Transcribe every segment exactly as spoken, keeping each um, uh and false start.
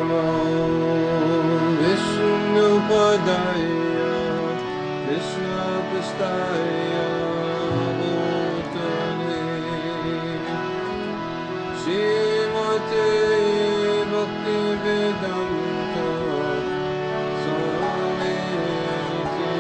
Vishnupadaya Krishna Prastaya Bhutale Srimate Bhaktivedanta Swami Niti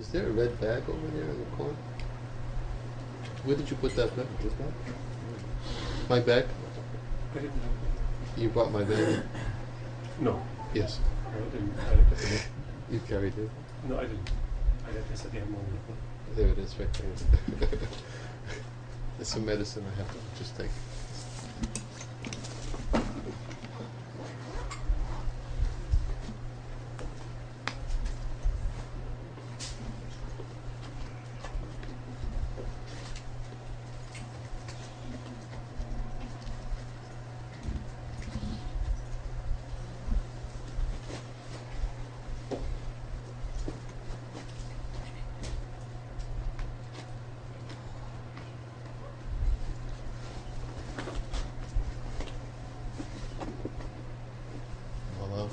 Is there a red bag over there in the corner? Where did you put that bag? This bag? My bag? I didn't know. You brought my bag? No, Yes. I didn't. I didn't. You carried it. No, I didn't. I left yesterday morning. There it is, right there. There's some medicine I have to just take. Hello.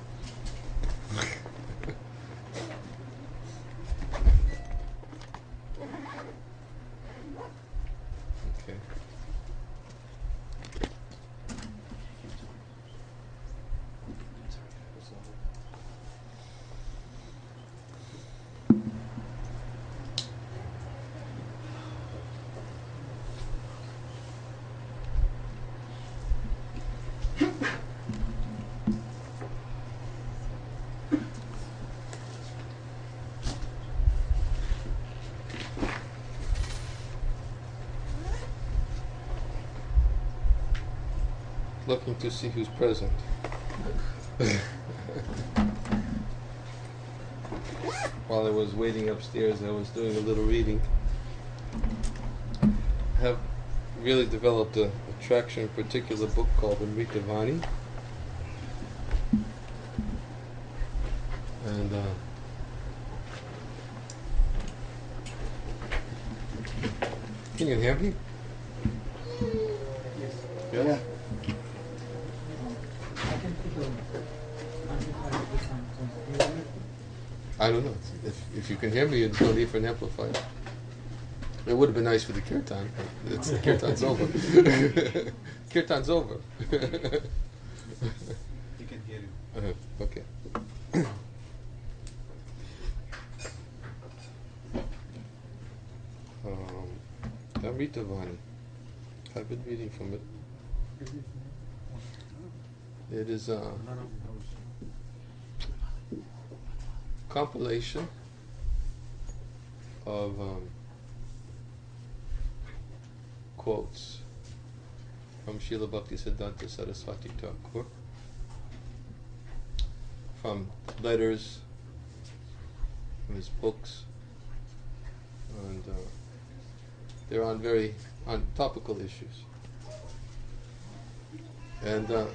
Okay. Looking to see who's present. While I was waiting upstairs, I was doing a little reading. I have really developed a attraction for a particular book called Amritavani. And uh, can you hear me? Yes? Yeah. I can put the amplifier with the sound. So you want it? I don't know. If if you can hear me, there's no need for an amplifier. It would have been nice for the kirtan, but it's, the kirtan's over. Kirtan's over. He can hear you. Uh-huh. Okay. um, Amritavani. I've been reading from it. It is a compilation of um, quotes from Srila Bhaktisiddhanta Saraswati Thakur, from letters, from his books, and uh, they're on very on topical issues. And uh,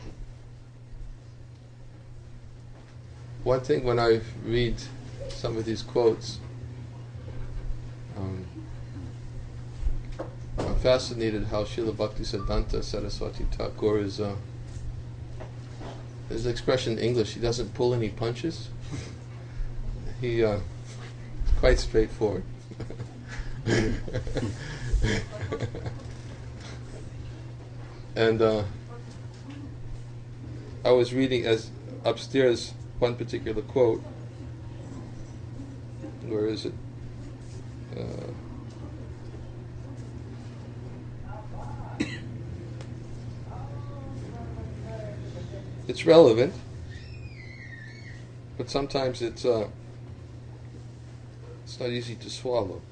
one thing when I read some of these quotes, um, I'm fascinated how Srila Bhaktisiddhanta Saraswati Thakur is, uh, his expression in English, he doesn't pull any punches. He, uh, is quite straightforward. And uh, I was reading as upstairs one particular quote. Where is it? Uh, it's relevant, but sometimes it's uh, it's not easy to swallow.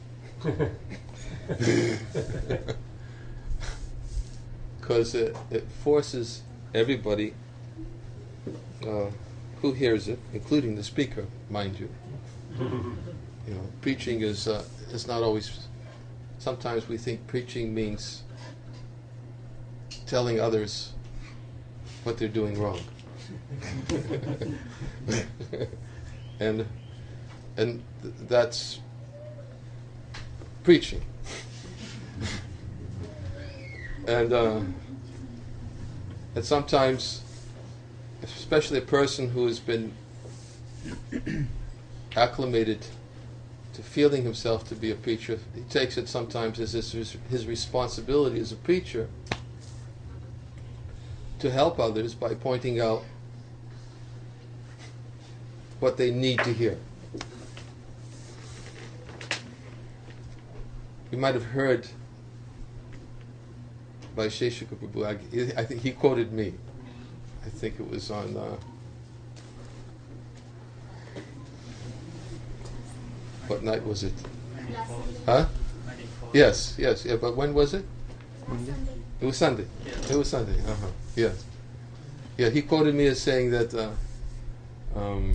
Because it, it forces everybody uh, who hears it, including the speaker, mind you. You know, preaching is uh, is not always. Sometimes we think preaching means telling others what they're doing wrong, and and th- that's preaching. And uh, and sometimes, especially a person who has been acclimated to feeling himself to be a preacher, he takes it sometimes as his, his responsibility as a preacher to help others by pointing out what they need to hear. you might have heard by Sheshika Prabhu. I, I think he quoted me. I think it was on. Uh, what night was it? Huh? Yes, yes, yeah. But when was it? Monday. It was Sunday. Yeah. It was Sunday. Uh huh. Yes. Yeah, he quoted me as saying that uh, um,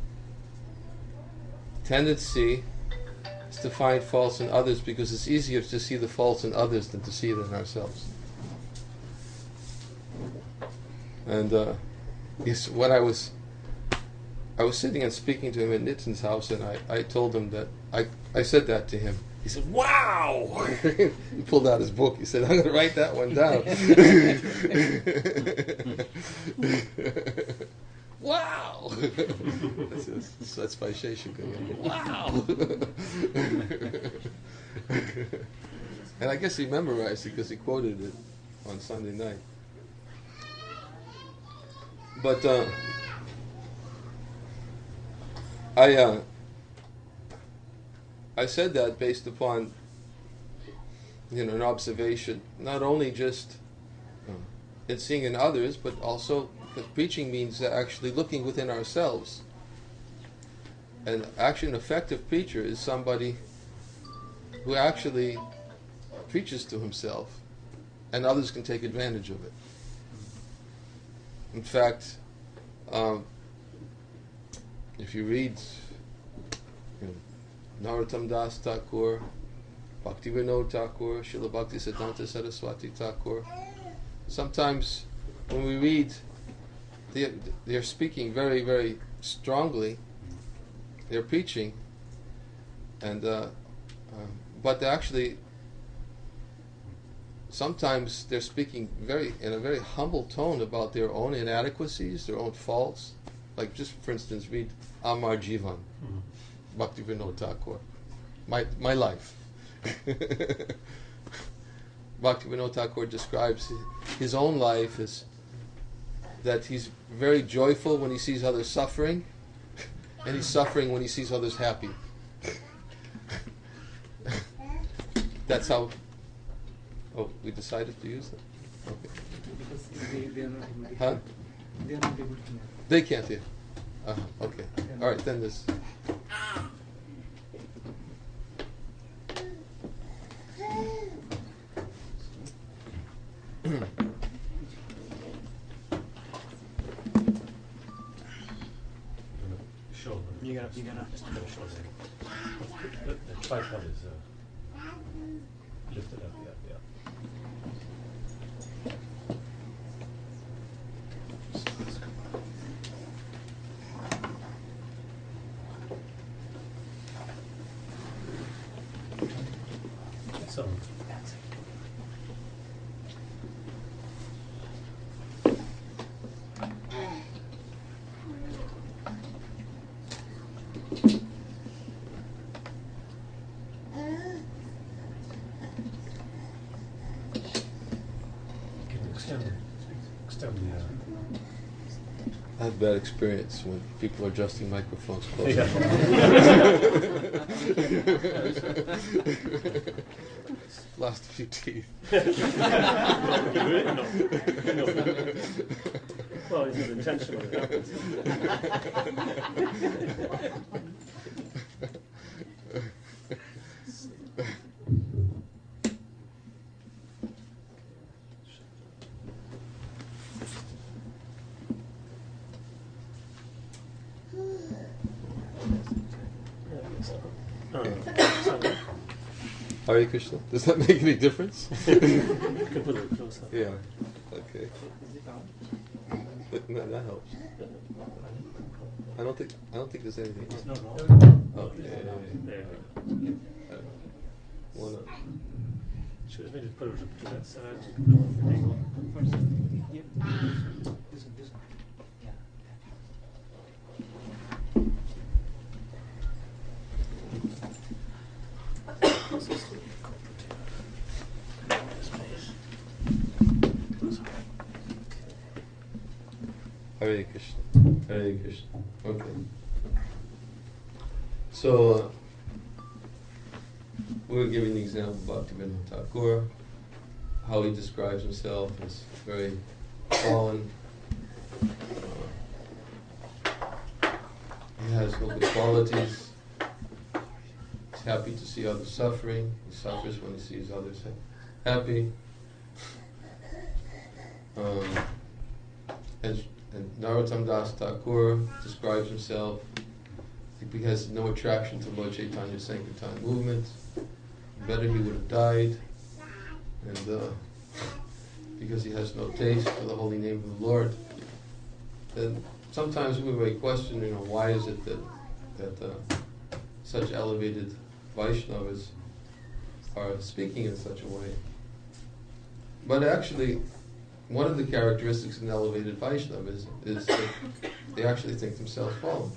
tendency is to find faults in others because it's easier to see the faults in others than to see it in ourselves. And uh, yes, when I was I was sitting and speaking to him at Nitin's house, and I, I told him that I, I said that to him. He said, "Wow!" He pulled out his book. He said, "I'm going to write that one down." Wow! That's, that's, that's by Sheshika. Wow! And I guess he memorized it because he quoted it on Sunday night. But uh, I uh, I said that based upon, you know, an observation, not only just uh, in seeing in others, but also because preaching means actually looking within ourselves. And actually, an effective preacher is somebody who actually preaches to himself, and others can take advantage of it. In fact, um, if you read you know, Narottam Das Thakur, Bhaktivinoda Thakur, Srila Bhaktisiddhanta Saraswati Thakur, sometimes when we read, they, they're speaking very, very strongly, they're preaching, and uh, uh, but they actually sometimes they're speaking very in a very humble tone about their own inadequacies, their own faults. Like just for instance, read Amar Jivan, mm-hmm. Bhaktivinoda Thakur, my my life. Bhaktivinoda Thakur describes his own life as that he's very joyful when he sees others suffering, and he's suffering when he sees others happy. That's how. Oh, we decided to use that? Okay. Because they, they are not able to hear. Huh? They are not able to hear. They can't hear. Uh-huh. Okay. All right, then this. Shoulder. You're gonna, you're gonna. Just a little shoulder. The, the tripod is uh, lifted up, yeah, yeah. So, can you extend the, extend the, uh, I have bad experience when people are adjusting microphones close. Yeah. Lost a few teeth. no. No. Well, it's not intentional. It happens. No, no, it's not good. Hare Krishna. Does that make any difference? You can put it closer. Yeah. Okay. Is it on? But no, that helps. I don't think I don't think there's anything. No, else. no. Okay. There we go. Uh, Wanna, Should maybe put it to that side. Angle. First, yeah. This one, this one. Yeah. Hare Krishna. Hare Krishna. Okay. So, uh, we're giving the example of Bhaktivinoda Thakur, how he describes himself as very fallen. Uh, he has no good qualities. He's happy to see others suffering. He suffers when he sees others ha- happy. Um, and, and Narottam Das Thakur describes himself. He has no attraction to Lord Chaitanya's Sankirtan movement. Better he would have died. And uh, because he has no taste for the holy name of the Lord. And sometimes we may question, you know, why is it that that uh, such elevated Vaishnavas are speaking in such a way? But actually, one of the characteristics of an elevated Vaishnava is, is that they actually think themselves fallen.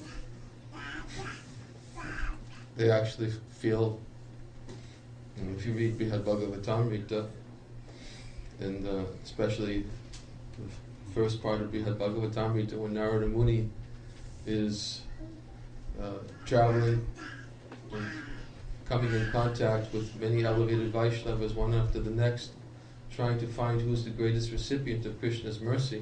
They actually feel, you know, if you read Brihad Bhagavatamrita, and uh, especially the first part of Brihad Bhagavatamrita, when Narada Muni is uh, traveling and coming in contact with many elevated Vaishnavas, one after the next, trying to find who's the greatest recipient of Krishna's mercy.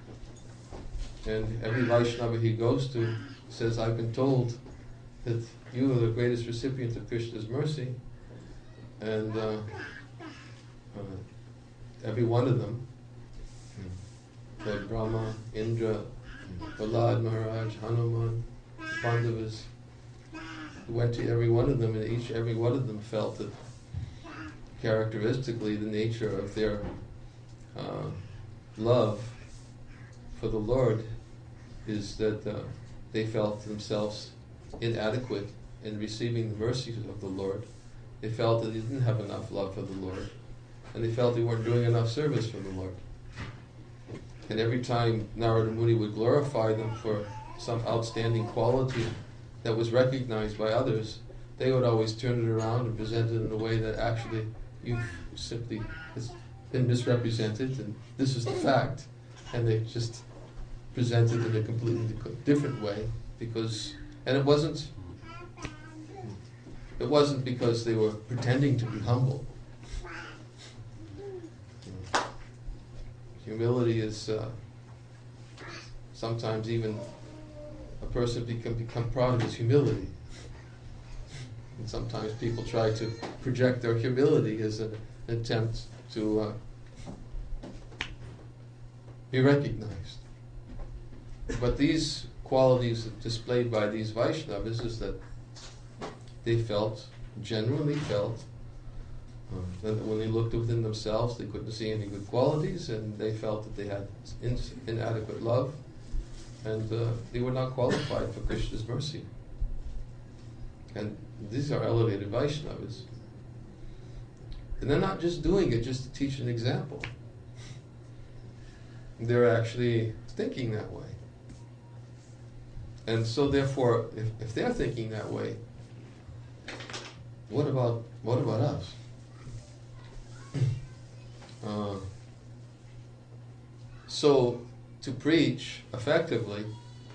And every Vaishnava he goes to says, I've been told that you are the greatest recipient of Krishna's mercy. And uh, uh, every one of them, Lord Brahma, Indra, Prahlad Maharaj, Hanuman, Pandavas, went to every one of them, and each every one of them felt that characteristically the nature of their uh, love for the Lord is that uh, they felt themselves inadequate in receiving the mercies of the Lord. They felt that they didn't have enough love for the Lord, and they felt they weren't doing enough service for the Lord. And every time Narada Muni would glorify them for some outstanding quality that was recognized by others, they would always turn it around and present it in a way that actually you've simply it's been misrepresented, and this is the fact. And they just presented it in a completely different way, because, and it wasn't, it wasn't because they were pretending to be humble. Humility is uh, sometimes even a person can become proud of his humility. And sometimes people try to project their humility as an attempt to uh, be recognized. But these qualities displayed by these Vaishnavas is that they felt, genuinely felt, uh, that when they looked within themselves they couldn't see any good qualities, and they felt that they had in- inadequate love, and uh, they were not qualified for Krishna's mercy. And these are elevated Vaishnavas. And they're not just doing it just to teach an example. They're actually thinking that way. And so therefore, if, if they're thinking that way, what about what about us? uh, so to preach effectively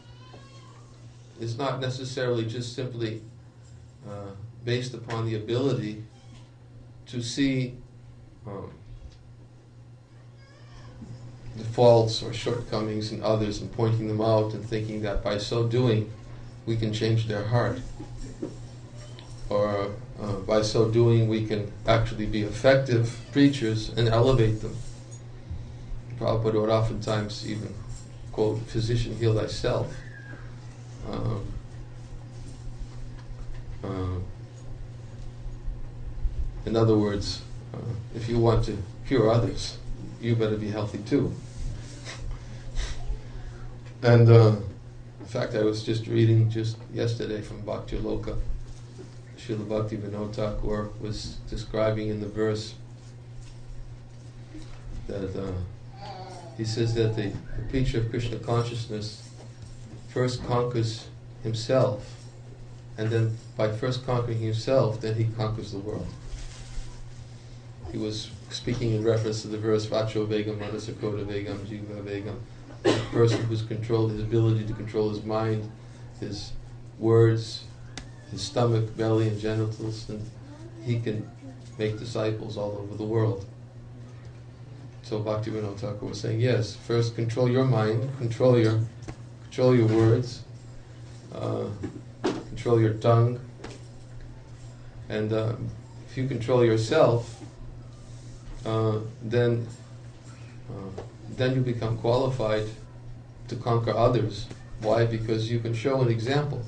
is not necessarily just simply uh, based upon the ability to see um, the faults or shortcomings in others and pointing them out and thinking that by so doing we can change their heart, or uh, by so doing we can actually be effective preachers and elevate them. Prabhupada would oftentimes even quote, "Physician, heal thyself." Um, uh, in other words, uh, if you want to cure others, you better be healthy too. And uh, in fact, I was just reading just yesterday from Bhakti Loka. Srila Bhaktivinoda Thakur was describing in the verse that uh, he says that the, the preacher of Krishna consciousness first conquers himself, and then by first conquering himself, then he conquers the world. He was speaking in reference to the verse Vacho Vegam, Manasakota Vegam, Jiva Vegam. The person who's controlled, his ability to control his mind, his words, his stomach, belly, and genitals, and he can make disciples all over the world. So Bhaktivinoda Thakur was saying, yes, first control your mind, control your control your words, uh, control your tongue, and uh, if you control yourself, uh, then uh, then you become qualified to conquer others. Why? Because you can show an example.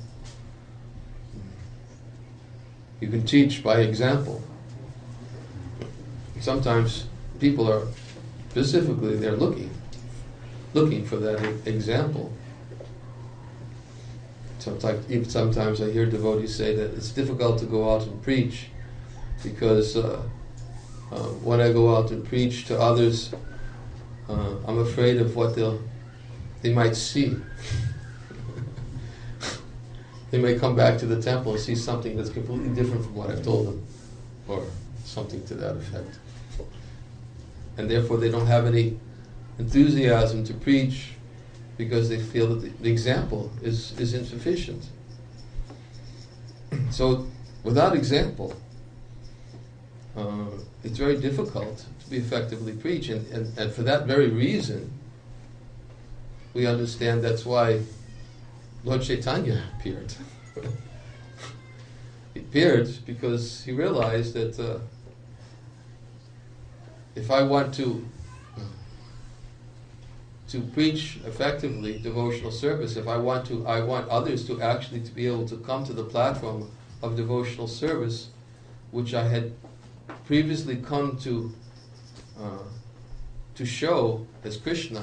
You can teach by example. Sometimes people are specifically they're looking looking for that e- example. Sometimes, even sometimes I hear devotees say that it's difficult to go out and preach because uh, uh, when I go out and preach to others, uh, I'm afraid of what they'll they might see. They may come back to the temple and see something that's completely different from what I've told them, or something to that effect. And therefore they don't have any enthusiasm to preach because they feel that the, the example is, is insufficient. So without example, uh, it's very difficult to be effectively preach. And, and, and for that very reason, we understand that's why Lord Chaitanya appeared. He appeared because he realized that uh, if I want to uh, to preach effectively devotional service, if I want to, I want others to actually to be able to come to the platform of devotional service, which I had previously come to uh, to show as Krishna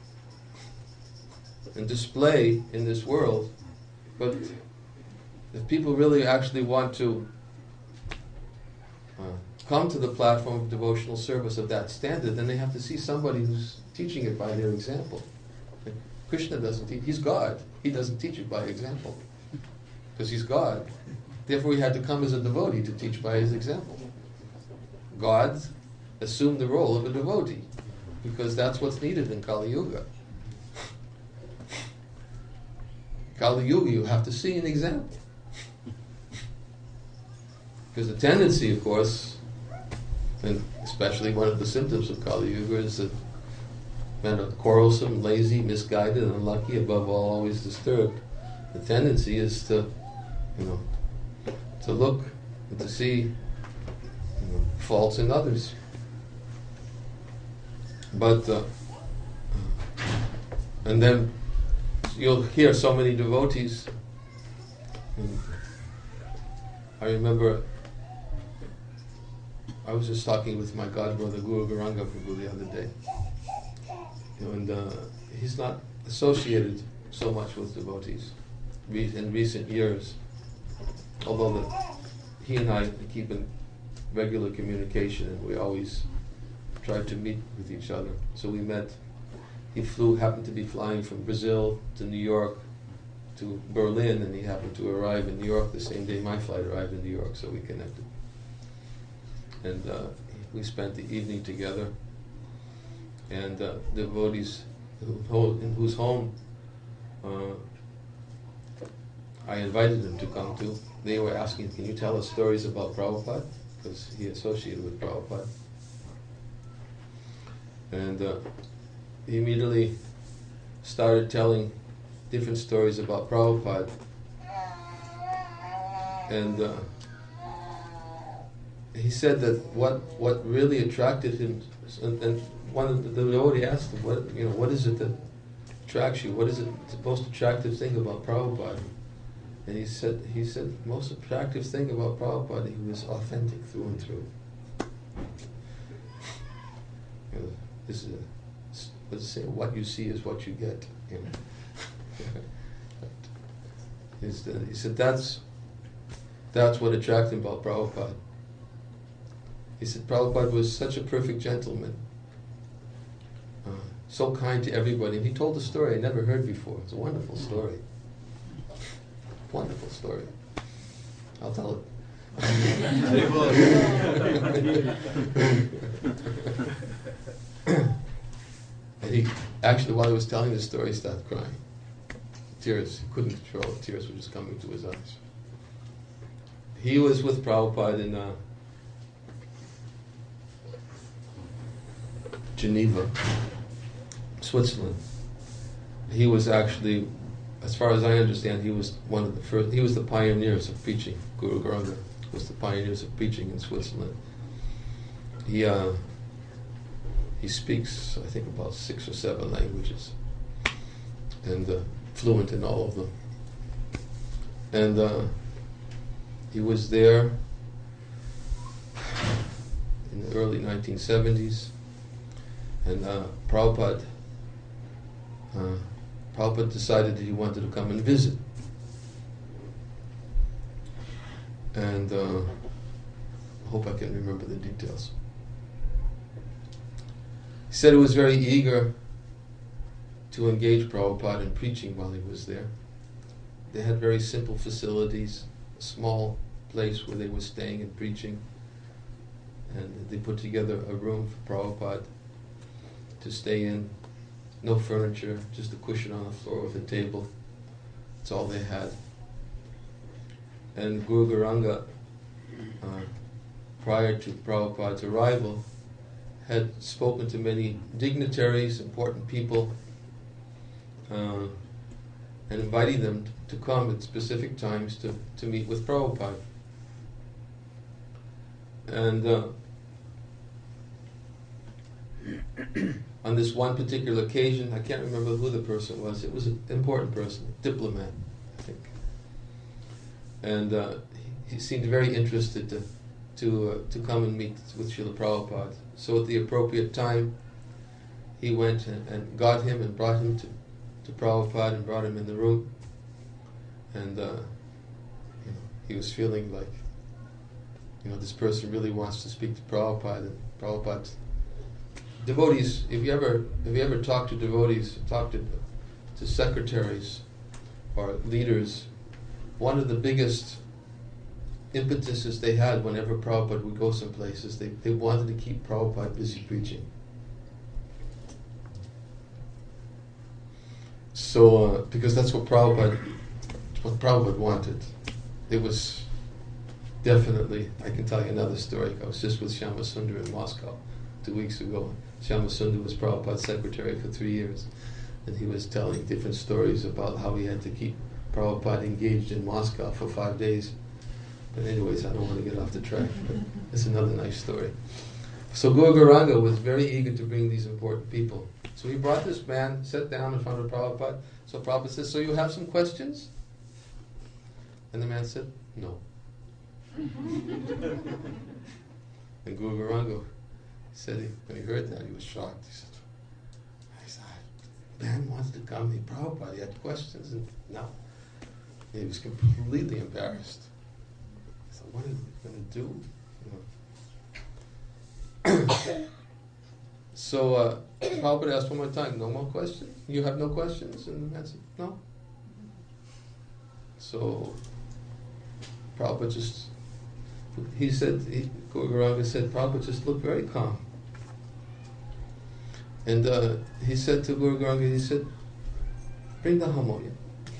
and display in this world. But if people really actually want to uh, come to the platform of devotional service of that standard, then they have to see somebody who's teaching it by their example. And Krishna doesn't teach, he's God. He doesn't teach it by example. Because he's God. Therefore he had to come as a devotee to teach by his example. God assumed the role of a devotee, because that's what's needed in Kali Yuga. Kali Yuga, you have to see an example. Because the tendency, of course, and especially one of the symptoms of Kali Yuga, is that men are quarrelsome, lazy, misguided, unlucky, above all, always disturbed. The tendency is to, you know, to look and to see, you know, faults in others. But, uh, and then you'll hear so many devotees. And I remember I was just talking with my godbrother Guru Garanga Prabhu the other day, you know, and uh, he's not associated so much with devotees re- in recent years, although the, he and I keep in regular communication, and we always try to meet with each other. So we met. He flew, happened to be flying from Brazil to New York to Berlin, and he happened to arrive in New York the same day my flight arrived in New York, so we connected. And uh, we spent the evening together, and uh, the devotees who, in whose home uh, I invited them to come to, they were asking, can you tell us stories about Prabhupada? Because he associated with Prabhupada. And uh, he immediately started telling different stories about Prabhupada. And uh, he said that what what really attracted him, and, and one of the, the devotee asked him, what you know, what is it that attracts you? What is it the most attractive thing about Prabhupada? And he said, he said, the most attractive thing about Prabhupada, he was authentic through and through. You know, this is a, let's say, what you see is what you get. You know? He said that's that's what attracted him about Prabhupada. He said Prabhupada was such a perfect gentleman, uh, so kind to everybody. And he told a story I never heard before. It's a wonderful story. Wonderful story. I'll tell it. And he actually, while he was telling the story, he started crying. Tears, he couldn't control it. Tears were just coming to his eyes. He was with Prabhupada in uh, Geneva, Switzerland. He was actually, as far as I understand, he was one of the first, he was the pioneers of preaching. Guru Garanga was the pioneers of preaching in Switzerland. He, uh, he speaks, I think, about six or seven languages, and uh, fluent in all of them. And uh, he was there in the early nineteen seventies, and uh, Prabhupada, uh, Prabhupada decided that he wanted to come and visit. And uh, I hope I can remember the details. He said he was very eager to engage Prabhupada in preaching while he was there. They had very simple facilities, a small place where they were staying and preaching. And they put together a room for Prabhupada to stay in. No furniture, just a cushion on the floor with a table. That's all they had. And Guru Garanga, uh, prior to Prabhupada's arrival, had spoken to many dignitaries, important people, uh, and inviting them to come at specific times to, to meet with Prabhupada. And uh, on this one particular occasion, I can't remember who the person was, it was an important person, a diplomat, I think. And uh, he, he seemed very interested to to uh, to come and meet with Srila Prabhupada. So at the appropriate time, he went and, and got him and brought him to, to Prabhupada and brought him in the room. And uh, you know, he was feeling like, you know, this person really wants to speak to Prabhupada. And Prabhupada, devotees, if you ever if you ever talk to devotees, talk to to secretaries or leaders, one of the biggest impetuses they had whenever Prabhupada would go some places, they, they wanted to keep Prabhupada busy preaching. So, uh, because that's what Prabhupada, what Prabhupada wanted. It was definitely, I can tell you another story. I was just with Shyama Sundar in Moscow two weeks ago. Shyama Sundar was Prabhupada's secretary for three years. And he was telling different stories about how he had to keep Prabhupada engaged in Moscow for five days. But anyways, I don't want to get off the track, but it's another nice story. So Guru Garanga was very eager to bring these important people. So he brought this man, sat down in front of Prabhupada. So Prabhupada says, so you have some questions? And the man said, no. And Guru Garanga said, he, when he heard that, he was shocked. He said, he said, man wants to come, he Prabhupada, he had questions, and no. And he was completely embarrassed. So what are we going to do? You know. So uh, Prabhupada asked one more time, no more questions? You have no questions? And the man said, no. So Prabhupada just, he said, he, Guru Garanga said, Prabhupada just looked very calm. And uh, he said to Guru Garanga, he said, bring the harmonium.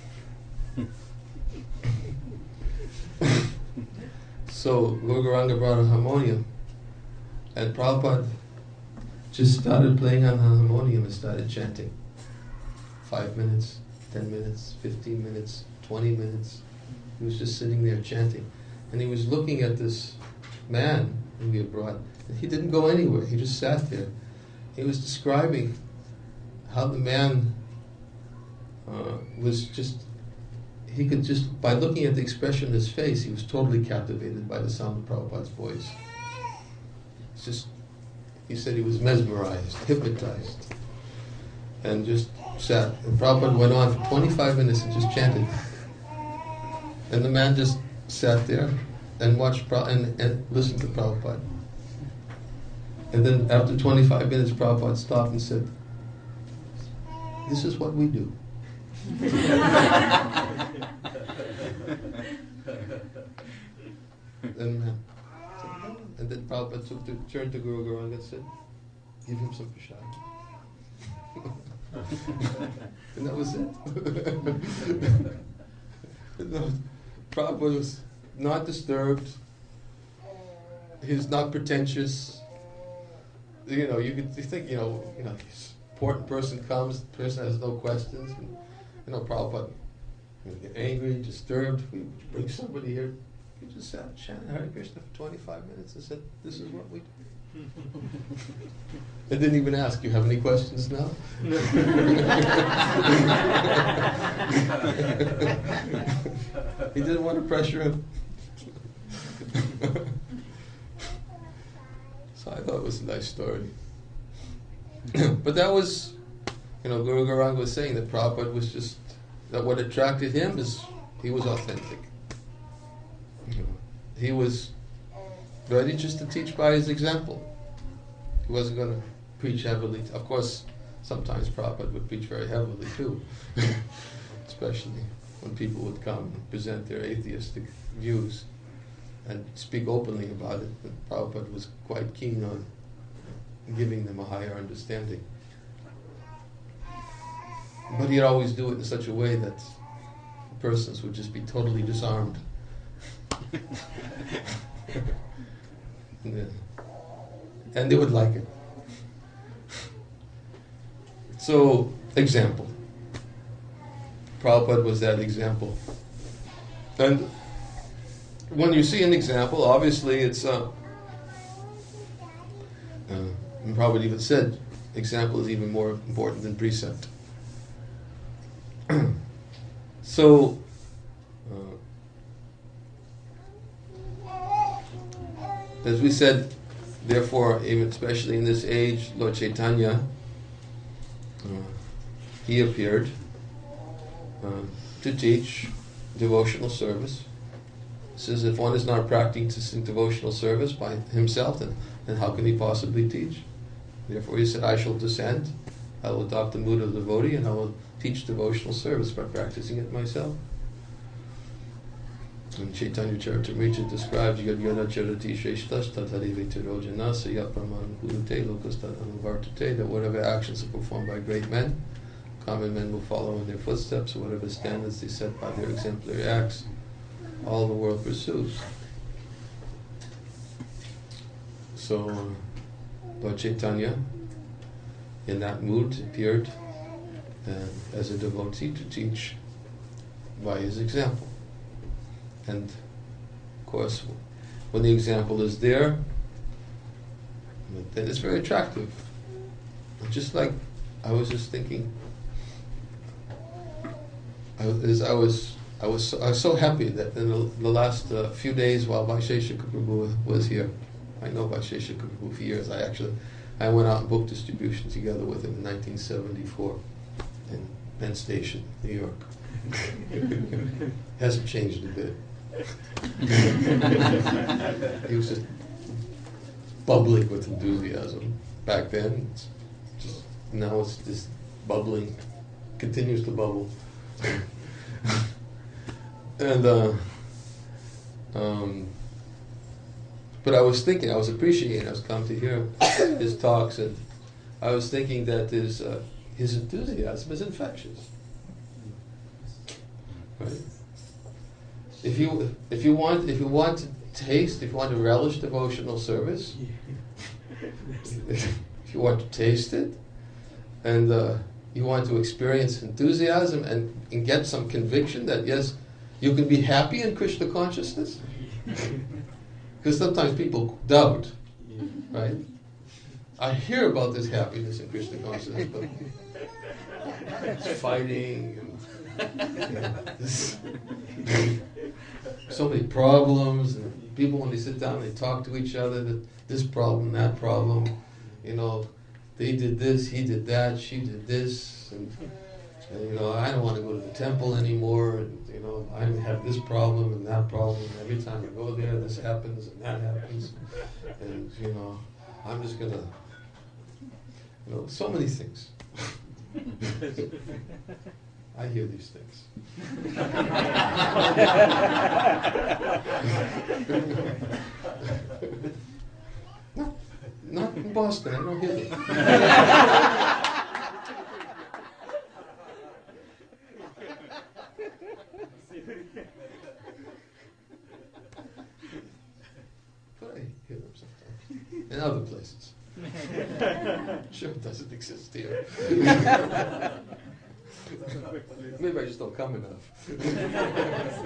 So Guru Garanga brought a harmonium, and Prabhupada just started playing on the harmonium and started chanting. Five minutes, ten minutes, fifteen minutes, twenty minutes. He was just sitting there chanting. And he was looking at this man who he had brought, and he didn't go anywhere, he just sat there. He was describing how the man uh, was just, he could just, by looking at the expression of his face, he was totally captivated by the sound of Prabhupada's voice. It's just, he said he was mesmerized, hypnotized, and just sat. And Prabhupada went on for twenty-five minutes and just chanted. And the man just sat there and watched Prabhupada and, and listened to Prabhupada. And then after twenty-five minutes, Prabhupada stopped and said, this is what we do. And, uh, and then Prabhupada took the, turned to Guru Garanga and said, give him some prasad. And that was it. No, Prabhupada was not disturbed. He was not pretentious. you know, you could you think, you know, you know, this important person comes, the person has no questions, and, you know, Prabhupada, you know, get angry, disturbed, we bring somebody here, he just sat and chanted Hare Krishna for twenty-five minutes and said, this is what we do. I didn't even ask, you have any questions now? He didn't want to pressure him. So I thought it was a nice story. But that was, you know, Guru Gauranga was saying that Prabhupada was just, that what attracted him is he was authentic. You know, he was ready just to teach by his example. He wasn't going to preach heavily. Of course, sometimes Prabhupada would preach very heavily too, especially when people would come and present their atheistic views and speak openly about it. And Prabhupada was quite keen on giving them a higher understanding. But he'd always do it in such a way that the persons would just be totally disarmed. Yeah. And they would like it. So, example. Prabhupada was that example. And when you see an example, obviously it's, uh, uh, and Prabhupada even said, example is even more important than precept. So, uh, as we said, therefore, even especially in this age, Lord Chaitanya, uh, he appeared uh, to teach devotional service. He says, if one is not practicing devotional service by himself, then, then how can he possibly teach? Therefore, he said, I shall descend, I will adopt the mood of the devotee, and I will teach devotional service by practicing it myself. And Chaitanya Charitamrita describes Yad Yana Charati Shreshtas Tatarive Tirojana Sayat Praman Hurute Lokastat Anuvartate, that whatever actions are performed by great men, common men will follow in their footsteps, or whatever standards they set by their exemplary acts, all the world pursues. So, Lord Chaitanya, in that mood, appeared uh, as a devotee to teach by his example. And, of course, when the example is there, then it's very attractive. Just like, I was just thinking, I was, I was, I was, so, I was so happy that in the, the last uh, few days while Vaisheshika Prabhu was here, I know Vaisheshika Prabhu for years. I actually, I went out and book distribution together with him in nineteen seventy-four in Penn Station, New York. Hasn't changed a bit. He was just bubbling with enthusiasm back then. It's just, now it's just bubbling, continues to bubble. And uh, um, but I was thinking, I was appreciating, I was coming to hear his talks, and I was thinking that his uh, his enthusiasm is infectious, right? If you if you want if you want to taste, if you want to relish devotional service, if you want to taste it, and uh, you want to experience enthusiasm and, and get some conviction that yes, you can be happy in Krishna consciousness, because sometimes people doubt, right? I hear about this happiness in Krishna consciousness, but it's fighting and you know, this, so many problems, and people when they sit down they talk to each other, that this problem, that problem, you know, they did this, he did that, she did this, and, and you know, I don't want to go to the temple anymore, and you know, I have this problem and that problem, and every time I go there this happens and that happens, and you know, I'm just gonna, you know, so many things. I hear these things. not, not in Boston, I don't hear them. But I hear them sometimes. In other places. Sure, it doesn't exist here. Maybe I just don't come enough.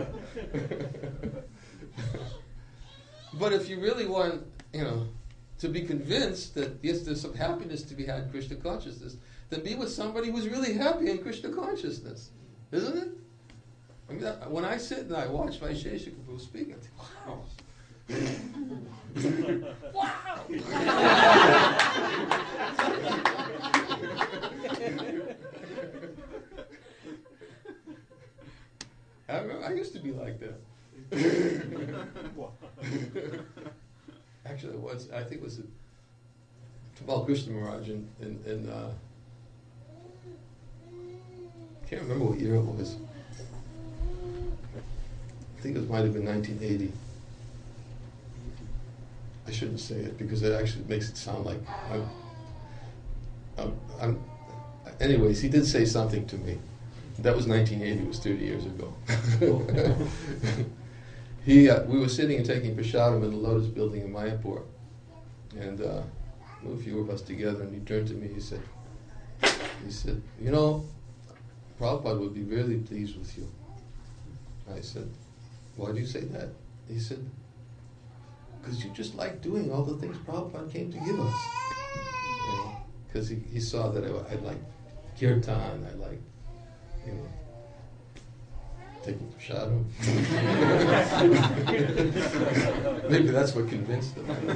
But if you really want, you know, to be convinced that yes, there's some happiness to be had in Krishna consciousness, then be with somebody who's really happy in Krishna consciousness, isn't it? I mean, when I sit and I watch Vaisheshika Prabhu speak, I think, wow. Wow! I remember, I used to be like that. Actually, it was, I think it was Tamal Krishna Maharaj in, in, in uh, I can't remember what year it was. I think it might have been nineteen eighty. I shouldn't say it because it actually makes it sound like I'm, I'm, I'm. Anyways, he did say something to me. That was nineteen eighty. It was thirty years ago. he, uh, we were sitting and taking prasadam in the Lotus Building in Mayapur, and uh, a few of us together. And he turned to me. He said, "He said, you know, Prabhupada would be really pleased with you." I said, "Why do you say that?" He said, "Because you just like doing all the things Prabhupada came to give us." You know, because he, he saw that I, I like kirtan, I like, you know, taking prasadam. Maybe that's what convinced him. I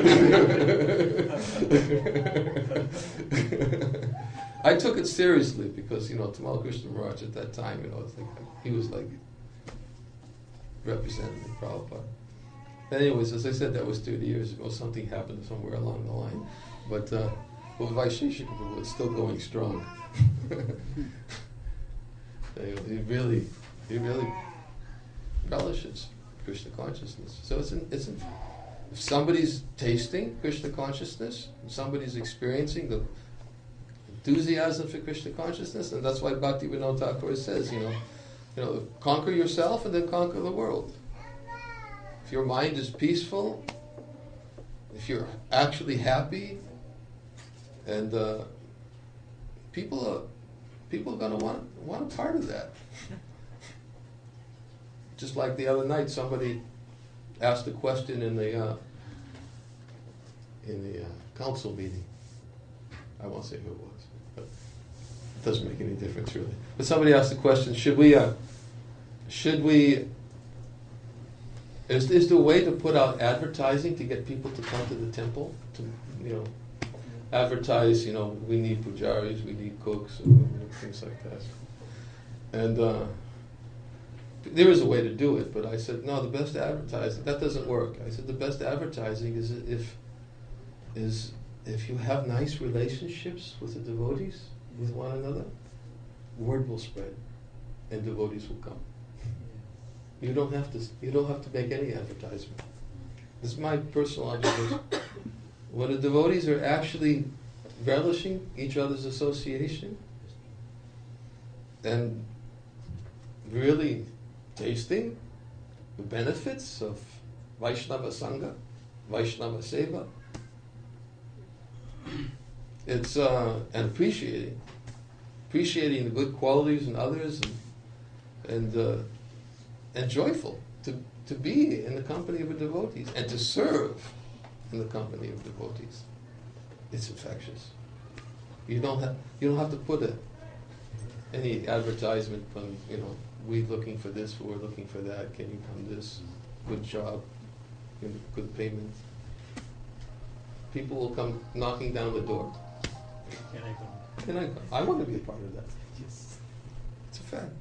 don't know. I took it seriously because, you know, Tamal Krishna Maharaj at that time, you know, I think he was like representing Prabhupada. Anyways, as I said, that was thirty years ago. Something happened somewhere along the line. But uh, well, Vaisheshika was still going strong. You know, he really, he really relishes Krishna consciousness. So it's an, it's an, if somebody's tasting Krishna consciousness, if somebody's experiencing the enthusiasm for Krishna consciousness, and that's why Bhaktivinoda Thakur says, you know, you know, conquer yourself and then conquer the world. If your mind is peaceful, if you're actually happy, and uh, people are people are going to want want a part of that. Just like the other night, somebody asked a question in the uh, in the uh, council meeting. I won't say who it was, but it doesn't make any difference really. But somebody asked the question: Should we? Uh, should we? Is, is there a way to put out advertising to get people to come to the temple? To, you know, advertise, you know, we need pujaris, we need cooks, and things like that. And uh, there is a way to do it, but I said, no, the best advertising, that doesn't work. I said, the best advertising is if is if you have nice relationships with the devotees, with one another, word will spread, and devotees will come. You don't have to. You don't have to make any advertisement. This is my personal observation. When the devotees are actually relishing each other's association and really tasting the benefits of Vaishnava Sangha, Vaishnava Seva, it's uh, and appreciating, appreciating the good qualities in others, and. and uh, And joyful to, to be in the company of the devotees and to serve in the company of devotees. It's infectious. You don't have you don't have to put a, any advertisement from, you know, we looking for this, we're looking for that, can you come this, good job, good payment. People will come knocking down the door. Can I come? Can I come? I want to be a part of that. Yes. It's a fact.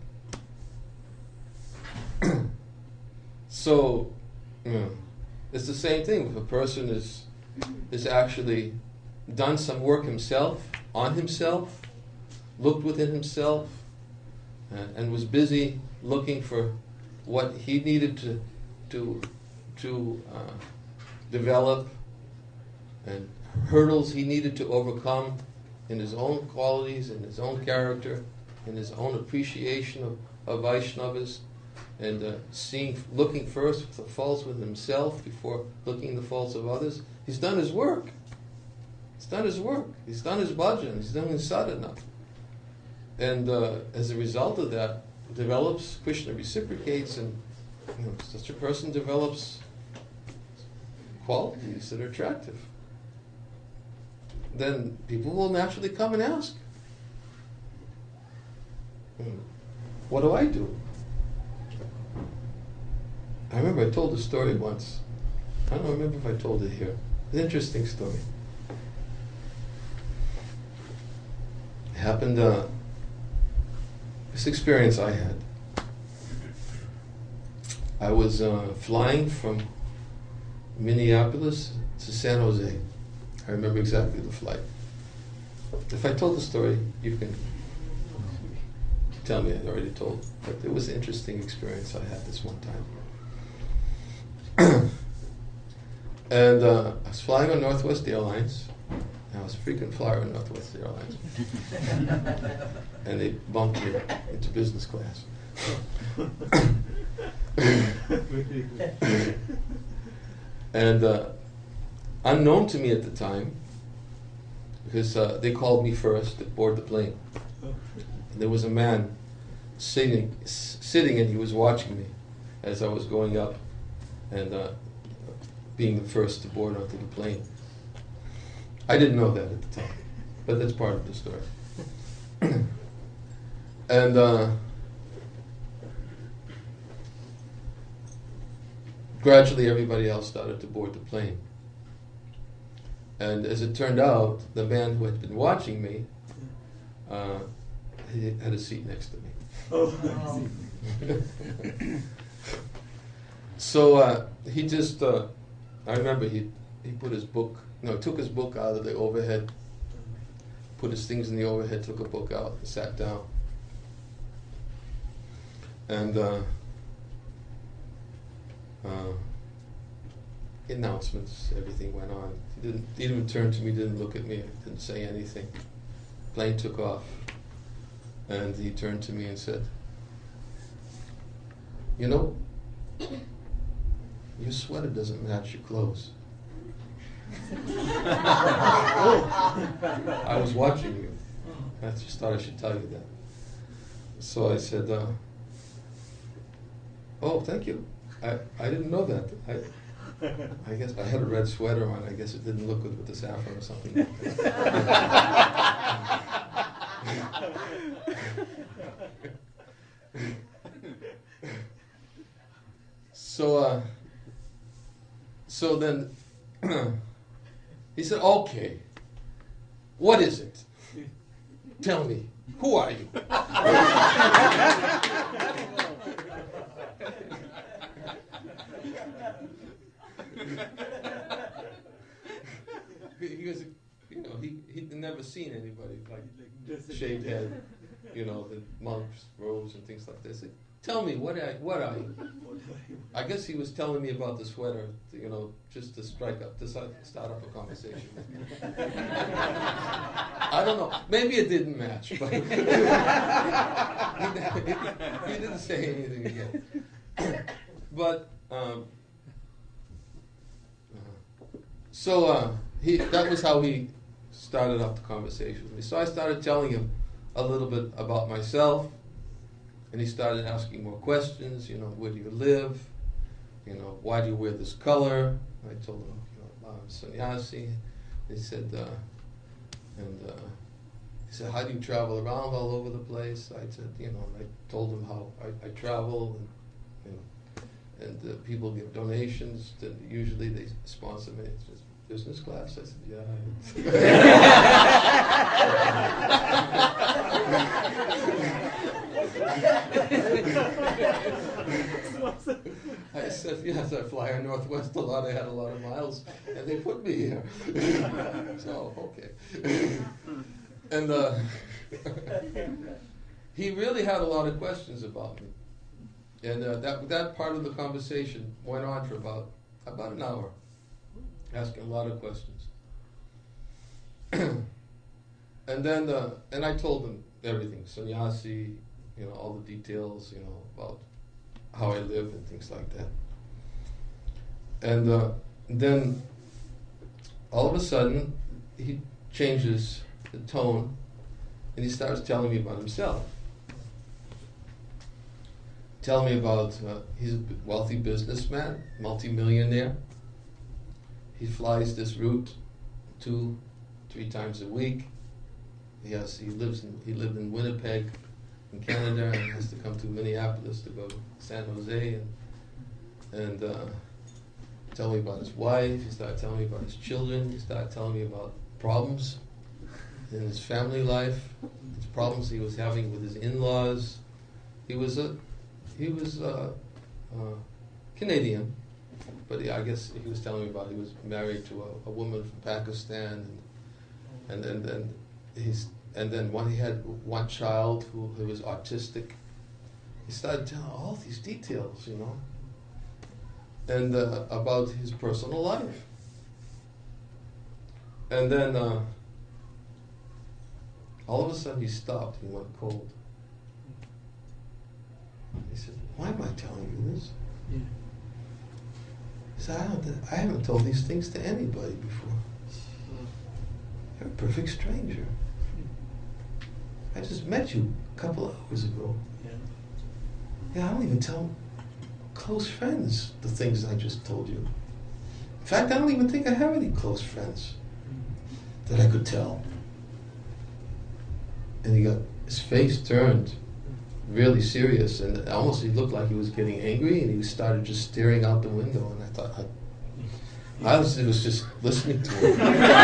So, you know, it's the same thing. If a person is is actually done some work himself, on himself, looked within himself, uh, and was busy looking for what he needed to to to uh, develop, and hurdles he needed to overcome in his own qualities, in his own character, in his own appreciation of, of Vaishnavas. And uh, seeing, looking first for the faults within himself before looking at the faults of others. He's done his work. He's done his work. He's done his bhajan. He's done his sadhana. And uh, as a result of that, develops, Krishna reciprocates, and you know, such a person develops qualities that are attractive. Then people will naturally come and ask, what do I do? I remember I told a story once. I don't remember if I told it here. It's an interesting story. It happened, uh, this experience I had. I was uh, flying from Minneapolis to San Jose. I remember exactly the flight. If I told the story, you can tell me I already told. But it was an interesting experience I had this one time. And uh, I was flying on Northwest Airlines. I was a frequent flyer on Northwest Airlines. And they bumped me into business class. And uh, unknown to me at the time, because uh, they called me first to board the plane. And there was a man sitting, s- sitting, and he was watching me as I was going up and uh, being the first to board onto the plane. I didn't know that at the time, but that's part of the story. And uh, gradually everybody else started to board the plane. And as it turned out, the man who had been watching me, uh, he had a seat next to me. Oh. So uh, he just, uh, I remember he he put his book, no, took his book out of the overhead, put his things in the overhead, took a book out, and sat down. And uh, uh, announcements, everything went on. He didn't, he didn't even turn to me, didn't look at me, didn't say anything. Plane took off, and he turned to me and said, "You know, your sweater doesn't match your clothes." I was watching you. I just thought I should tell you that. So I said, uh, "Oh, thank you. I, I didn't know that. I I guess I had a red sweater on. I guess it didn't look good with the saffron or something." So, uh, so then he said, "Okay, what is it? Tell me, who are you?" He was, you know, he he'd never seen anybody like shaved head, you know, the monks' robes and things like this. "Tell me, what are, what are you?" I guess he was telling me about the sweater, you know, just to strike up, to start up a conversation. I don't know. Maybe it didn't match, but he, he didn't say anything again. But um, so uh, he that was how he started up the conversation with me. So I started telling him a little bit about myself. And he started asking more questions, you know, where do you live? You know, why do you wear this color? I told him, you know, I'm sannyasi. He said, uh, and uh, he said, how do you travel around all over the place? I said, you know, I told him how I, I travel, and, you know, and uh, people give donations. To, usually they sponsor me. It's just business class. I said, yeah. I said, yes, I fly on Northwest a lot. I had a lot of miles, and they put me here. So, okay. And uh, he really had a lot of questions about me. And uh, that that part of the conversation went on for about about an hour, asking a lot of questions. And then, uh, and I told him everything, sannyasi, you know, all the details, you know, about how I live and things like that. And uh, then, all of a sudden, he changes the tone, and he starts telling me about himself. Tell me about, uh, he's a wealthy businessman, multi-millionaire. He flies this route two, three times a week. Yes, he lives in, he lived in Winnipeg, in Canada, and has to come to Minneapolis to go to San Jose, and, and uh, tell me about his wife. He started telling me about his children. He started telling me about problems in his family life, his problems he was having with his in-laws. He was a he was uh, uh, Canadian, but he, I guess he was telling me about he was married to a, a woman from Pakistan, and and and then he's and then when he had one child who, who was autistic. He started telling all these details, you know, and uh, about his personal life. And then uh, all of a sudden he stopped. He went cold. He said, "Why am I telling you this?" Yeah. He said, I, don't, I haven't told these things to anybody before. You're a perfect stranger. I just met you a couple of hours ago. Yeah. Yeah, I don't even tell close friends the things I just told you. In fact, I don't even think I have any close friends that I could tell. And he got, his face turned really serious, and almost he looked like he was getting angry, and he started just staring out the window, and I thought, I, I was, it was just listening to him.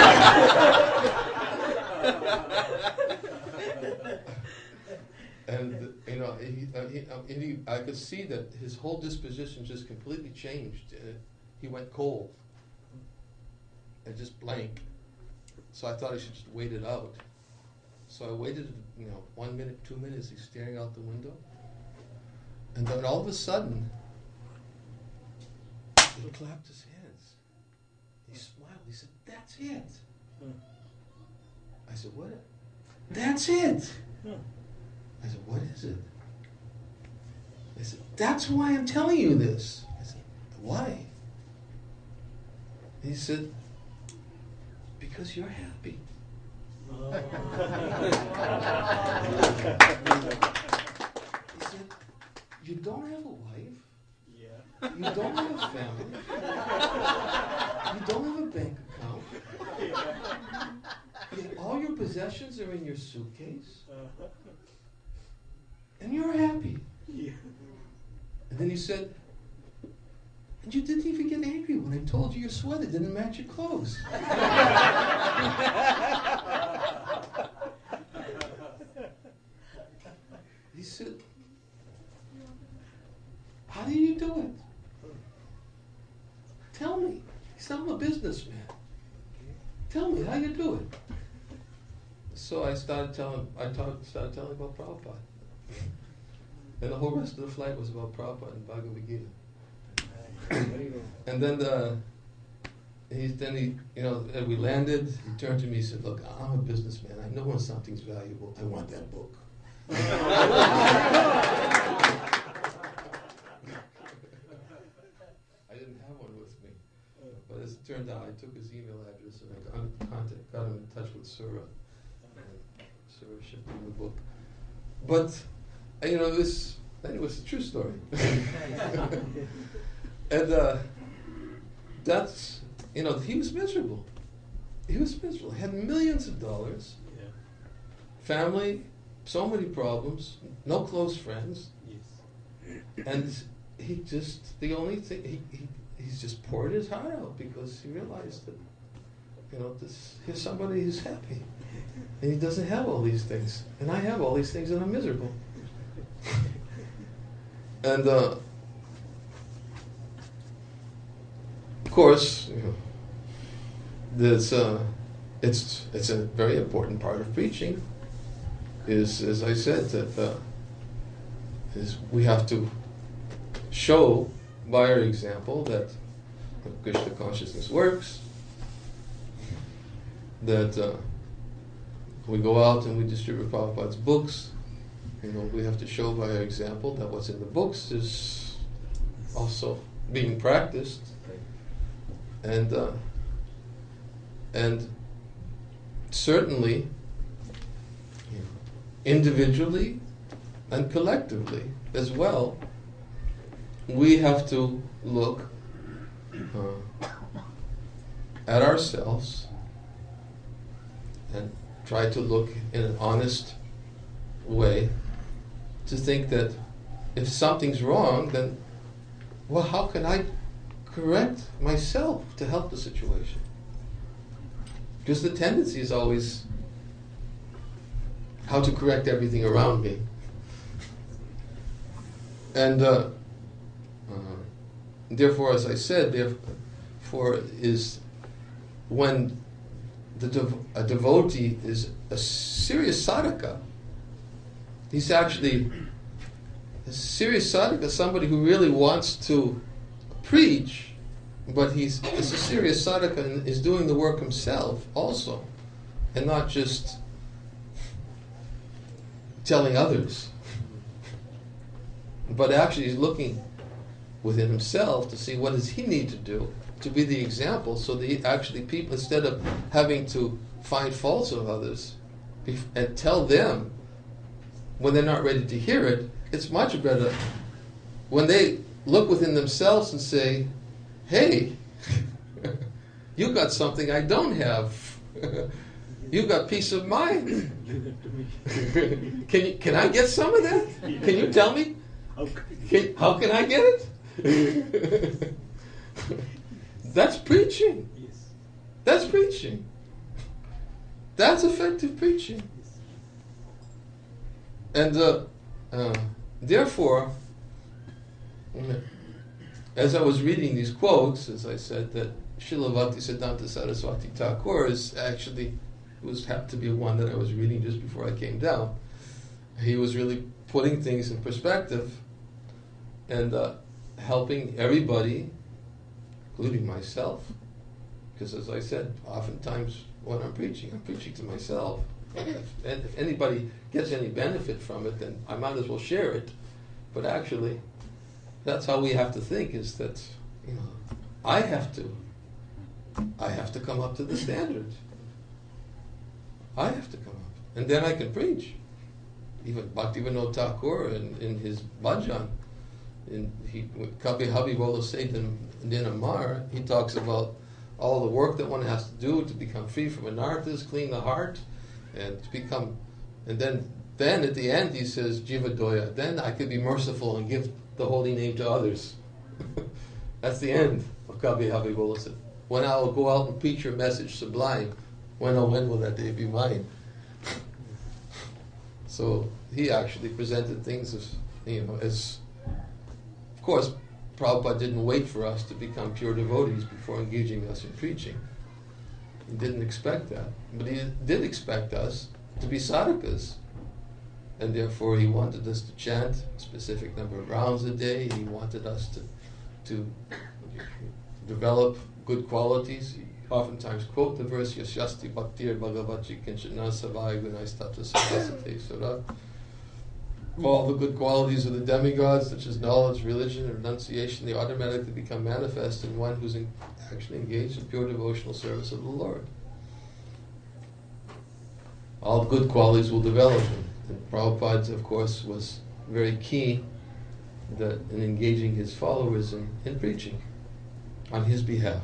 And, you know, he, uh, he, uh, and he, I could see that his whole disposition just completely changed. Uh, he went cold and just blank. So I thought I should just wait it out. So I waited, you know, one minute, two minutes, he's staring out the window. And then all of a sudden, he clapped his hands. He smiled. He said, "That's it." I said, "What? That's it." I said, "What is it?" They said, "That's why I'm telling you this." I said, "Why?" He said, "Because you're happy." He said, "You don't have a wife. Yeah. You don't have a family. You don't have a bank account. Yet all your possessions are in your suitcase. And you're happy." Yeah. And then he said, "And you didn't even get angry when I told you your sweater didn't match your clothes." He said, "How do you do it? Tell me." He said, "I'm a businessman. Tell me how you do it." So I started telling, I talk, started telling about Prabhupada. And the whole rest of the flight was about Prabhupada and Bhagavad Gita. And then the, he, then he, you know, and we landed, he turned to me and said, "Look, I'm a businessman. I know when something's valuable. I want that book." I didn't have one with me. But as it turned out, I took his email address and I got, in contact, got him in touch with Sura. And Sura shipped him the book. But, you know, this, it was a true story. And uh, that's, you know, he was miserable. He was miserable. He had millions of dollars, Yeah. family, so many problems, no close friends, Yes. and he just, the only thing, he, he he's just poured his heart out because he realized that, you know, this, here's somebody who's happy. And he doesn't have all these things. And I have all these things and I'm miserable. And, uh, of course, you know, there's, uh, it's, it's a very important part of preaching, is, as I said, that uh, is we have to show by our example that Krishna consciousness works, that uh, we go out and we distribute Prabhupada's books. You know, we have to show by our example that what's in the books is also being practiced, and uh, and certainly, you know, individually and collectively as well, we have to look uh, at ourselves and try to look in an honest way to think that if something's wrong, then, well, how can I correct myself to help the situation? Because the tendency is always how to correct everything around me. And uh, uh, therefore, as I said, therefore is when the dev- a devotee is a serious sadhaka, he's actually a serious sadhaka, somebody who really wants to preach, but he's is a serious sadhaka and is doing the work himself also, and not just telling others, but actually he's looking within himself to see what does he need to do to be the example, so that he actually people, instead of having to find faults of others bef- and tell them when they're not ready to hear it, it's much better when they look within themselves and say, hey, you got something I don't have. You got peace of mind. can you, can I get some of that? Can you tell me? Can, how can I get it? That's preaching. That's preaching. That's effective preaching. And uh, uh, therefore, as I was reading these quotes, as I said, that Srila Bhaktisiddhanta Saraswati Thakur is actually, it was happened to be one that I was reading just before I came down. He was really putting things in perspective and uh, helping everybody, including myself, because as I said, oftentimes when I'm preaching, I'm preaching to myself. And if, and if anybody gets any benefit from it, then I might as well share it. But actually, that's how we have to think, is that, you know, I have to, I have to come up to the standard. I have to come up. And then I can preach. Even Bhaktivinoda Thakur in, in his bhajan, in he, Kavi Habibola Satan Dinamar, he talks about all the work that one has to do to become free from anarthas, clean the heart, and to become, and then then at the end he says, Jiva Doya, then I could be merciful and give the holy name to others. That's the end of Kavi Habibola Satan. When I will go out and preach your message sublime, when oh when will that day be mine? So he actually presented things as, you know, as, of course, Prabhupada didn't wait for us to become pure devotees before engaging us in preaching. He didn't expect that. But he did expect us to be sadhakas. And therefore he wanted us to chant a specific number of rounds a day. He wanted us to, to develop good qualities. He oftentimes quote the verse, Yasyasti Bhaktir Bhagavachi Kinchana Savaya Gunaistata Sarasate Sura. All the good qualities of the demigods, such as knowledge, religion, and renunciation, they automatically become manifest in one who's in, actually engaged in pure devotional service of the Lord. All good qualities will develop. And Prabhupada, of course, was very keen that in engaging his followers in, in preaching on his behalf.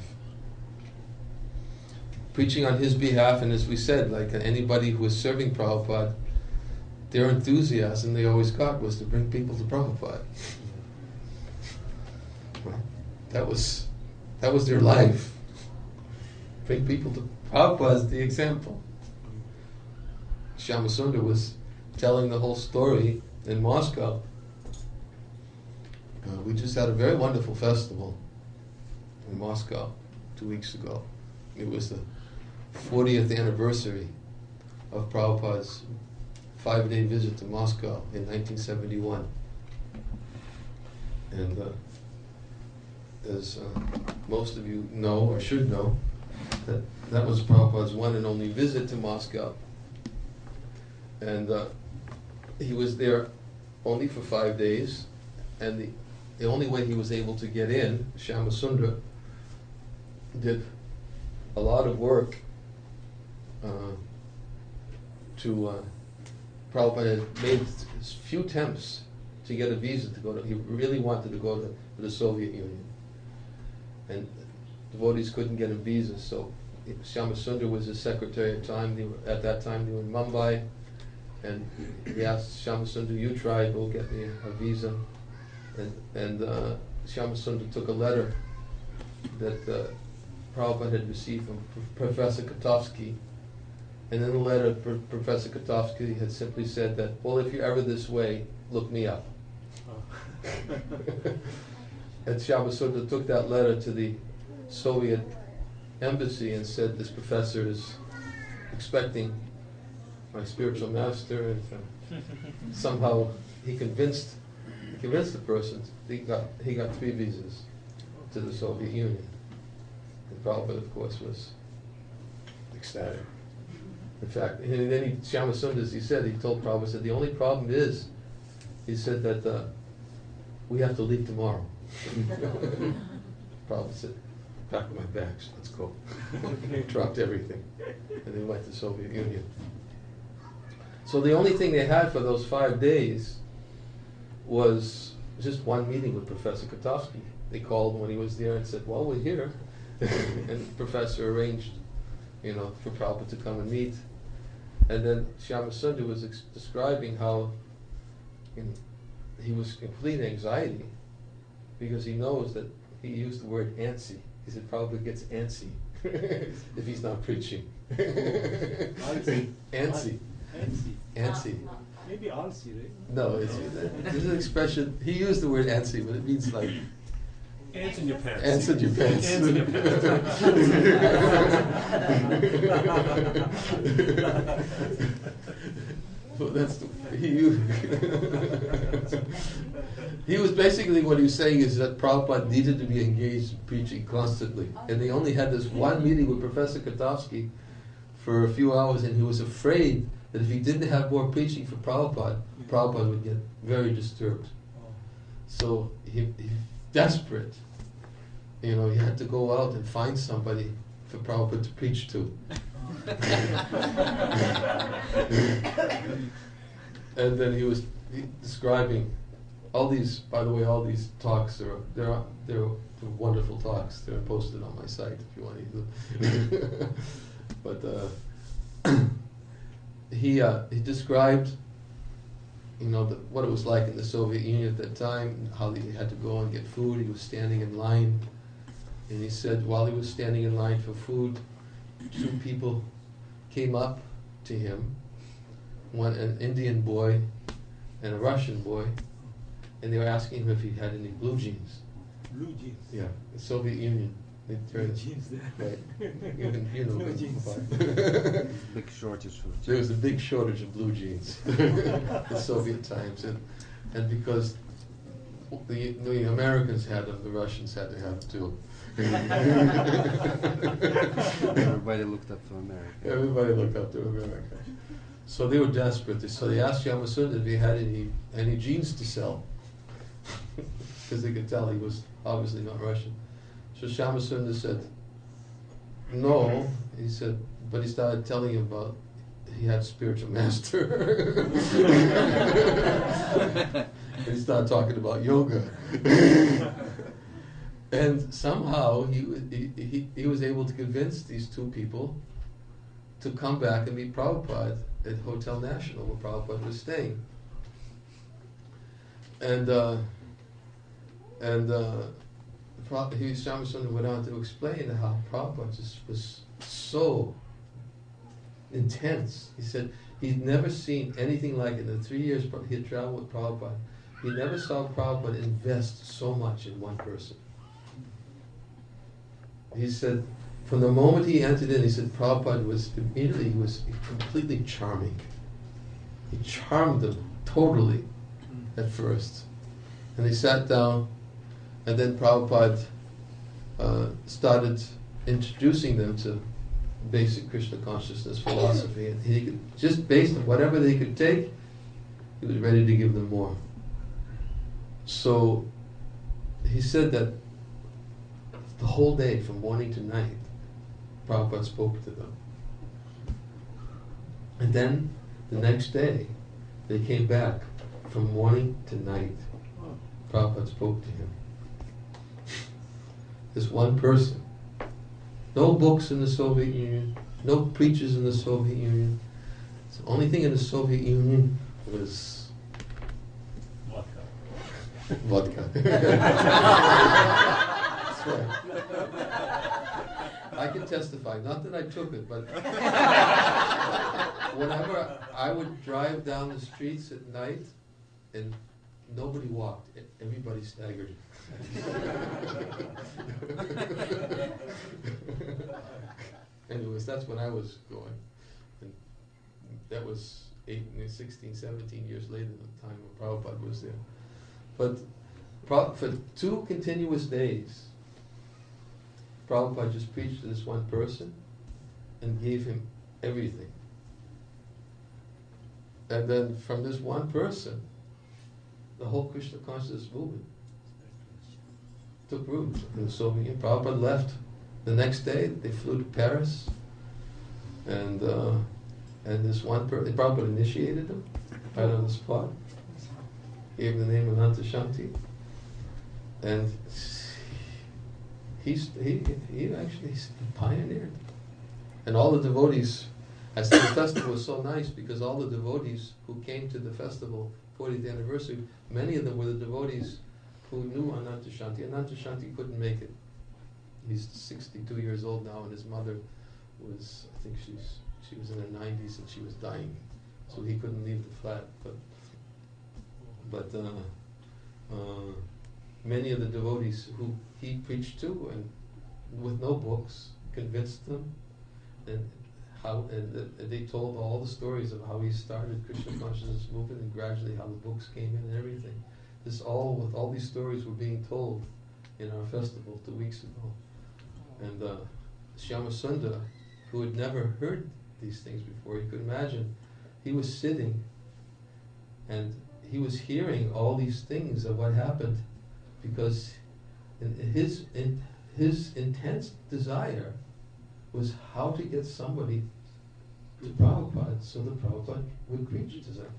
Preaching on his behalf, and as we said, like anybody who was serving Prabhupada, their enthusiasm they always got was to bring people to Prabhupada. Right? That was that was their life. Bring people to Prabhupada as the example. Shyamasundar was telling the whole story in Moscow. Uh, we just had a very wonderful festival in Moscow two weeks ago. It was the fortieth anniversary of Prabhupada's five-day visit to Moscow in nineteen seventy-one. And uh, as uh, most of you know, or should know, that that was Prabhupada's one and only visit to Moscow. And uh, he was there only for five days, and the, the only way he was able to get in, Shyamasundar did a lot of work uh, to, uh, Prabhupada had made a few attempts to get a visa to go to, he really wanted to go to, to the Soviet Union. And devotees couldn't get him visas, so Shyama Sundar was his secretary at, time. They were, at that time. They were in Mumbai, and he asked Shyama Sundar, "You try, go get me a, a visa." And and uh, Shyama Sundar took a letter that uh, Prabhupada had received from P- Professor Kotovsky, and in the letter, P- Professor Kotovsky had simply said that, "Well, if you're ever this way, look me up." Oh. And Shyama Sundar took that letter to the Soviet embassy and said, "This professor is expecting my spiritual master," and uh, somehow he convinced convinced the person. He got he got three visas to the Soviet Union. And Prabhupada, of course, was ecstatic. In fact, and then he, Shyama Sundar, as he said, he told Prabhupada, said, "The only problem is," he said, "that uh, we have to leave tomorrow." Prabhupada said, "Pack my bags, let's go." Dropped everything, and they went to the Soviet Union. So the only thing they had for those five days was just one meeting with Professor Kotovsky. They called when he was there and said, "Well, we're here," and the professor arranged, you know, for Prabhupada to come and meet. And then Shyama Sundar was ex- describing how, you know, he was in complete anxiety because he knows that he used the word antsy. He said Prabhupada gets antsy if he's not preaching. Antsy. Antsy. Antsy. Antsy. Maybe Alsi, right? No, it's, there's an expression, he used the word antsy, but it means like Ants in your pants. ants in your pants. Ants in your pants. Well, that's the, he used, he was basically, what he was saying is that Prabhupada needed to be engaged in preaching constantly. And they only had this one meeting with Professor Kotovsky for a few hours, and he was afraid that if he didn't have more preaching for Prabhupada, Prabhupada would get very disturbed. So he, he desperate, you know, he had to go out and find somebody for Prabhupada to preach to. And then he was he, describing all these, by the way, all these talks, are, they're, they're, they're wonderful talks. They're posted on my site if you want to use them. But uh, he, uh, he described, you know, the, what it was like in the Soviet Union at that time, how he had to go and get food. He was standing in line, and he said while he was standing in line for food, two people came up to him, one an Indian boy and a Russian boy, and they were asking him if he had any blue jeans. Blue jeans. Yeah, the Soviet Union. They Blue turned, jeans there. right. You, can, you know, Blue jeans. Big shortage of There was a big shortage of blue jeans in Soviet times, and and because the, the Americans had them, the Russians had to have them too. Everybody looked up to America. Everybody looked up to America. So they were desperate. So they asked Shyama Sundar if he had any any jeans to sell, because they could tell he was obviously not Russian. So Shyama Sundar said, no. He said, but he started telling him about he had a spiritual master. And he started talking about yoga. And somehow he, he, he, he was able to convince these two people to come back and meet Prabhupada at Hotel National where Prabhupada was staying. And uh, and uh, he, Shyama Sundar went on to explain how Prabhupada just was so intense. He said he'd never seen anything like it. In the three years he had traveled with Prabhupada, he never saw Prabhupada invest so much in one person. He said, from the moment he entered in, he said Prabhupada was immediately, he was completely charming. He charmed them totally at first. And they sat down, and then Prabhupada uh, started introducing them to basic Krishna consciousness philosophy. And he could, just based on whatever they could take, he was ready to give them more. So he said that the whole day, from morning to night, Prabhupada spoke to them. And then, The next day, they came back from morning to night. Prabhupada spoke to him. This one person. No books in the Soviet Union, no preachers in the Soviet Union. The only thing in the Soviet Union was Vodka. vodka. That's right. I can testify, not that I took it, but whenever I would drive down the streets at night and nobody walked, everybody staggered. Anyways, that's when I was going. And that was eight, sixteen, seventeen years later, the time when Prabhupada was there. But for two continuous days, Prabhupada just preached to this one person and gave him everything. And then from this one person, the whole Krishna consciousness movement took root in the Soviet Union. Prabhupada left. The next day, they flew to Paris, and uh, and this one person, Prabhupada initiated him right on the spot, gave him the name of Ananta Shanti, and he's, he he actually pioneered. And all the devotees, I said the festival was so nice because all the devotees who came to the festival, fortieth anniversary, many of them were the devotees who knew Ananta Shanti. Ananta Shanti couldn't make it. He's sixty-two years old now, and his mother was, I think she's she was in her nineties and she was dying, so he couldn't leave the flat. But but uh, uh, many of the devotees who he preached to, and with no books, convinced them, and how and uh, they told all the stories of how he started Krishna consciousness movement, and gradually how the books came in and everything. This all with all these stories were being told in our festival two weeks ago. And uh, Shyama Sundar, who had never heard these things before, you could imagine, he was sitting and he was hearing all these things of what happened, because in his in his intense desire was how to get somebody to Prabhupada so that Prabhupada would preach to them.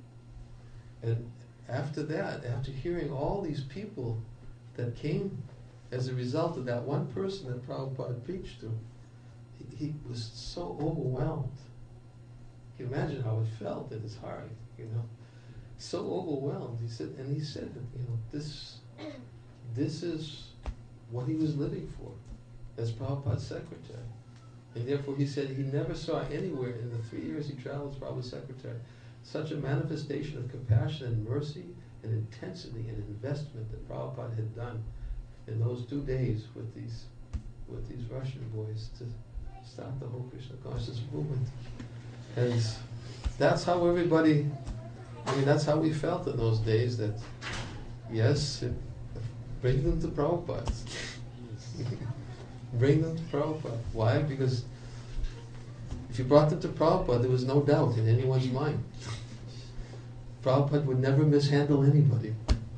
And after that, after hearing all these people that came as a result of that one person that Prabhupada preached to, he, he was so overwhelmed. You can imagine how it felt in his heart, you know. So overwhelmed. He said, and he said that, you know, this, this is what he was living for as Prabhupada's secretary. And therefore he said he never saw anywhere in the three years he traveled as Prabhupada's secretary such a manifestation of compassion and mercy and intensity and investment that Prabhupada had done in those two days with these with these Russian boys to start the whole Krishna consciousness movement. And that's how everybody, I mean, that's how we felt in those days, that yes, it, bring them to Prabhupada. Bring them to Prabhupada. Why? Because if you brought them to Prabhupada, there was no doubt in anyone's mind. Prabhupada would never mishandle anybody.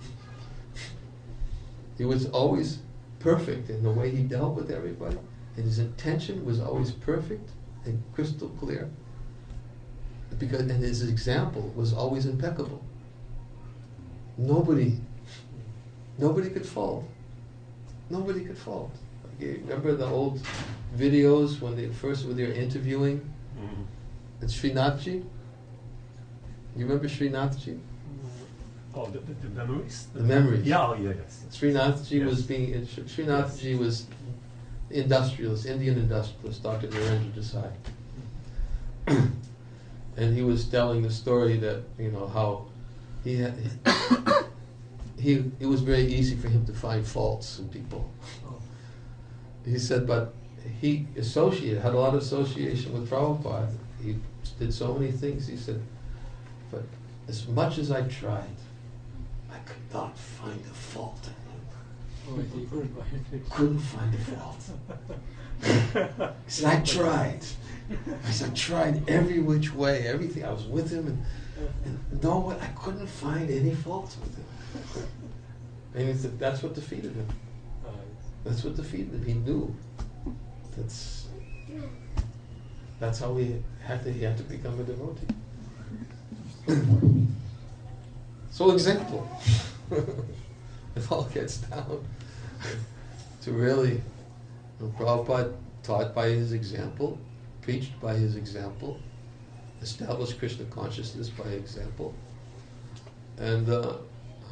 He was always perfect in the way he dealt with everybody, and his intention was always perfect and crystal clear. Because, and his example was always impeccable. Nobody, nobody could fault. Nobody could fault. Okay, remember the old videos when they first were there interviewing mm-hmm. and Srinathji? You remember Srinathji? Oh, the, the, the memories? The memories. Yeah, oh, yeah, yes. Srinathji yes. was being, Srinathji yes. was industrialist, Indian industrialist, Doctor Narendra Desai. And he was telling the story that, you know, how he had, he, it was very easy for him to find faults in people. He said, but he associated, had a lot of association with Prabhupada. He did so many things. He said, but as much as I tried, I could not find a fault in him. Oh, he couldn't find it. Couldn't find a fault. He said, I tried. I said, I tried every which way, everything. I was with him, and, and no one, I couldn't find any faults with him. And he said, that's what defeated him. That's what defeated him. He knew. That's that's how he had to. He had to become a devotee. So example. It all gets down to really, you know, Prabhupada taught by his example, preached by his example, established Krishna consciousness by example, and uh, uh,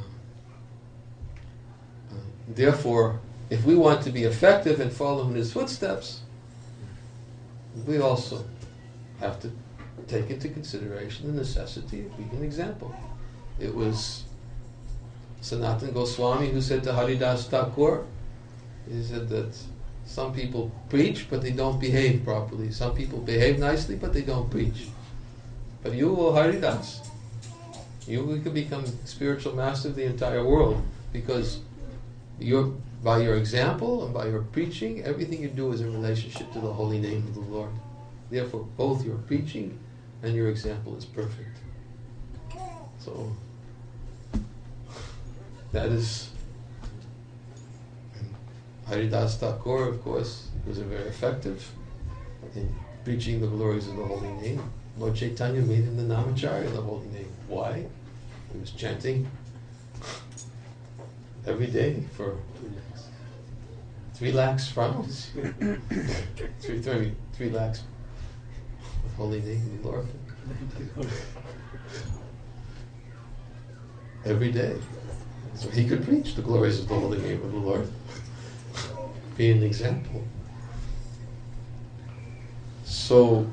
therefore, if we want to be effective and follow in his footsteps, we also have to take into consideration the necessity of being an example. It was Sanatana Goswami who said to Haridas Thakur, he said that some people preach but they don't behave properly. Some people behave nicely but they don't preach. But you, O Haridas, you can become spiritual master of the entire world because you're, by your example and by your preaching, everything you do is in relationship to the holy name of the Lord. Therefore, both your preaching and your example is perfect. So, that is, Haridas Thakur, of course, was very effective in preaching the glories of the holy name. Lord Chaitanya made him the Namacharya of the holy name. Why? He was chanting every day for three lakhs rounds. three, three, three lakhs with holy name of the Lord. Every day. So he could preach the glories of the holy name of the Lord. Be an example. So,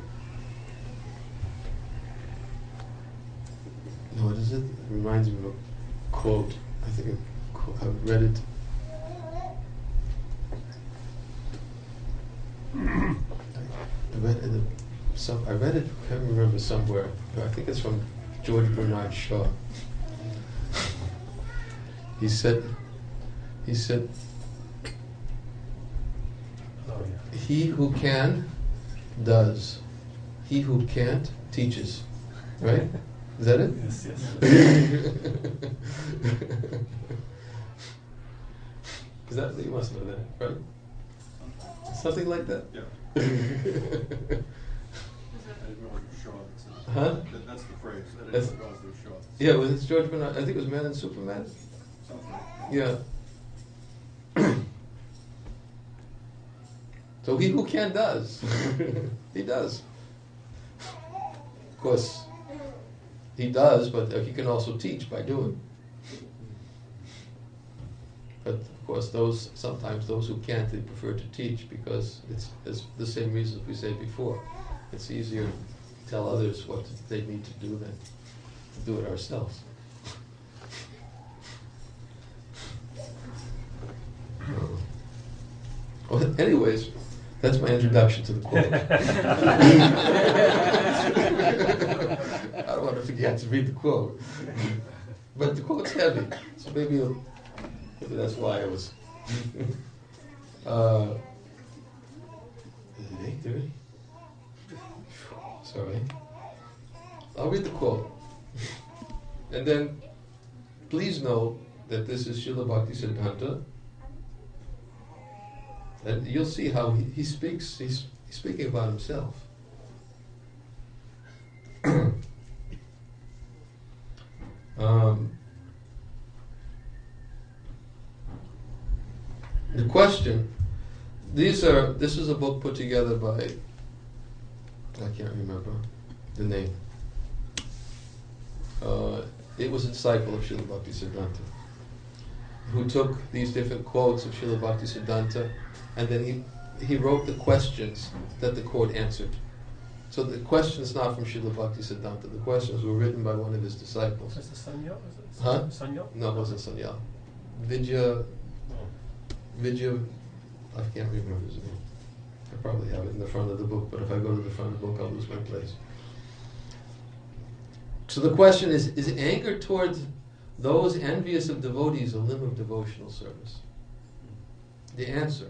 no, what is it? It reminds me of a quote. I think I read it. I read it. In a, some, I read it. I can't remember somewhere. I think it's from George Bernard Shaw. He said. He said. Oh, yeah. He who can, does. He who can't, teaches. Right? Is that it? Yes, yes. Is that, you must know that, right? Something like that? Yeah. I didn't realize it was Shaw that says- Huh? that- That's the phrase. I didn't That's- realize it was Shaw. Yeah, well, it's George Bernard. I think it was Man and Superman. Something like that. Yeah. So he who can does. He does. Of course, he does, but he can also teach by doing. But of course, those sometimes those who can't, they prefer to teach because it's, it's the same reasons we said before. It's easier to tell others what they need to do than to do it ourselves. Well, anyways, that's my introduction to the quote. I don't want to forget to read the quote. But the quote's heavy, so maybe, it'll- maybe that's why I was... uh, is it eight thirty? Sorry. I'll read the quote. And then, please know that this is Srila Bhaktisiddhanta. And you'll see how he, he speaks, he's, he's speaking about himself. um, the question, these are, this is a book put together by, I can't remember the name. Uh, it was a disciple of Srila Bhaktisiddhanta, who took these different quotes of Srila Bhaktisiddhanta, and then he he wrote the questions that the quote answered. So the questions not from Srila Bhaktisiddhanta. The questions were written by one of his disciples. Is it Sanya? Is it Huh? Sanya? No, it wasn't Sanyal. Vidya, No. Vidya, I can't remember his name. I probably have it in the front of the book, but if I go to the front of the book, I'll lose my place. So the question is, is anger towards those envious of devotees a limb of devotional service? The answer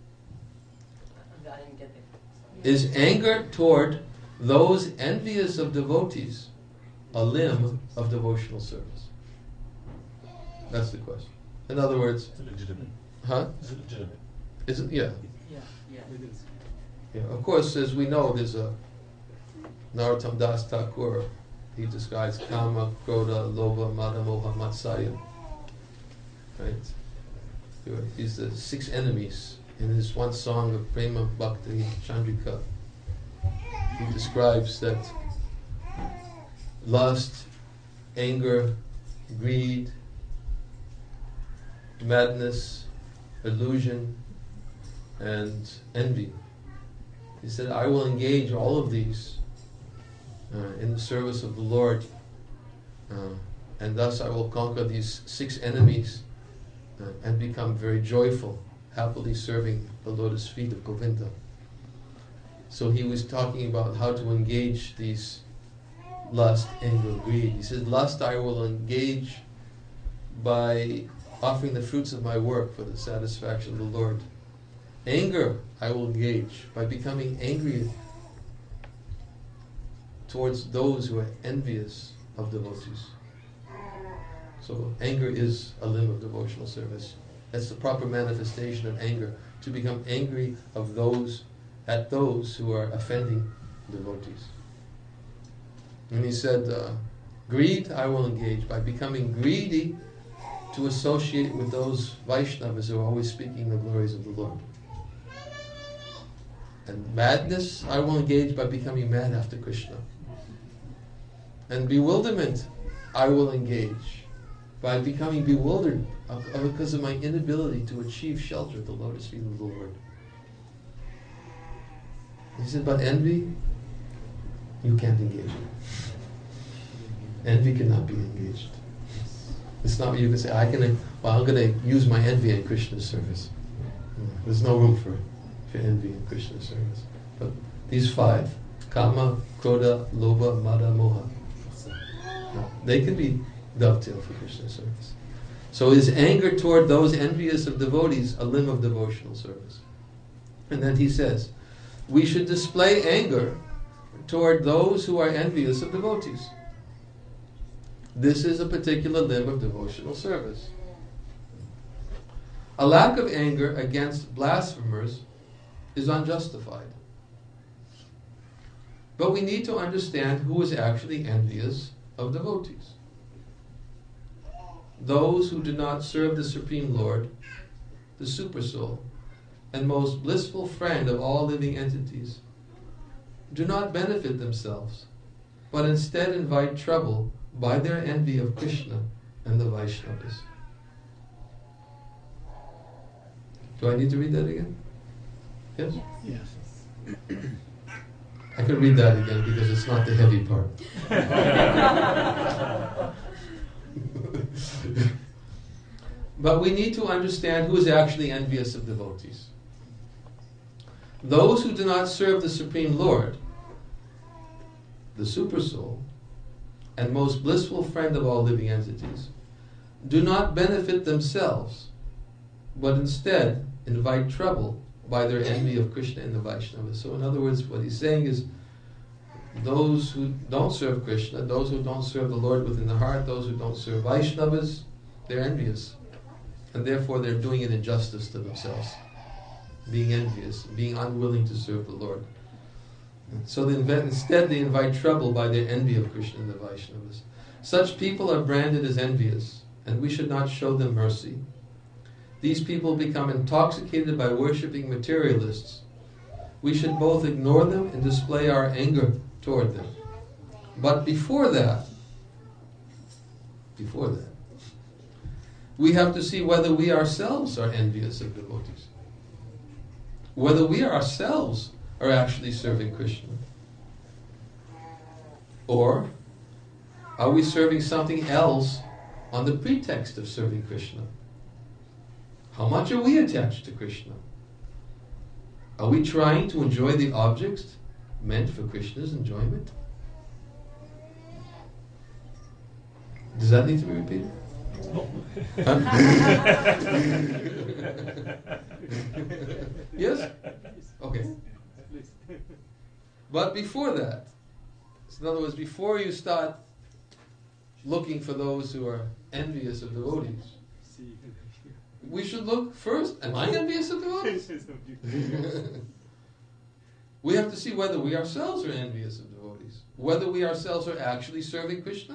I didn't get it. is anger toward those envious of devotees a limb of devotional service? That's the question. In other words, Is it legitimate? huh? Is it legitimate? Is it? Yeah. Yeah, yeah. It is. Yeah. Of course, as we know, there's a Narottam Das Thakur he describes Kama, Krodha, Lobha, Mada, Moha, Matsaya. Right? These are the six enemies. In his one song of Prema Bhakti Chandrika, he describes that lust, anger, greed, madness, illusion, and envy. He said, I will engage all of these uh, in the service of the Lord, uh, and thus I will conquer these six enemies uh, and become very joyful, happily serving the lotus feet of Govinda. So he was talking about how to engage these lust, anger, greed. He said, lust I will engage by offering the fruits of my work for the satisfaction of the Lord. Anger I will engage by becoming angry towards those who are envious of devotees. So anger is a limb of devotional service. That's the proper manifestation of anger, to become angry of those at those who are offending devotees. And he said, uh, greed I will engage by becoming greedy to associate with those Vaishnavas who are always speaking the glories of the Lord. And madness I will engage by becoming mad after Krishna. And bewilderment I will engage by becoming bewildered because of my inability to achieve shelter at the lotus feet of the Lord. He said, but envy, you can't engage it. Envy cannot be engaged. It's not what you can say, I can, well, I'm going to use my envy in Krishna's service. There's no room for, for envy in Krishna's service. But these five, Kama, Krodha, Lobha, Mada, Moha, they can be dovetailed for Krishna's service. So is anger toward those envious of devotees a limb of devotional service? And then he says, we should display anger toward those who are envious of devotees. This is a particular limb of devotional service. A lack of anger against blasphemers is unjustified. But we need to understand who is actually envious of devotees. Those who do not serve the Supreme Lord, the Supersoul, and most blissful friend of all living entities, do not benefit themselves, but instead invite trouble by their envy of Krishna and the Vaishnavas. Do I need to read that again? Yes? Yes. I could read that again because it's not the heavy part. But we need to understand who is actually envious of devotees. Those who do not serve the Supreme Lord, the Supersoul, and most blissful friend of all living entities, do not benefit themselves, but instead invite trouble by their envy of Krishna and the Vaishnavas. So in other words, what he's saying is, those who don't serve Krishna, those who don't serve the Lord within the heart, those who don't serve Vaishnavas, they're envious. And therefore they're doing an injustice to themselves, being envious, being unwilling to serve the Lord. So they invent, instead they invite trouble by their envy of Krishna and the Vaishnavas. Such people are branded as envious, and we should not show them mercy. These people become intoxicated by worshipping materialists. We should both ignore them and display our anger toward them. But before that, before that, we have to see whether we ourselves are envious of devotees. Whether we ourselves are actually serving Krishna. Or are we serving something else on the pretext of serving Krishna? How much are we attached to Krishna? Are we trying to enjoy the objects meant for Krishna's enjoyment? Does that need to be repeated? Huh? Yes? Okay. But before that, in other words, before you start looking for those who are envious of devotees, we should look first, am I envious of devotees? We have to see whether we ourselves are envious of devotees. whether we ourselves are actually serving Krishna,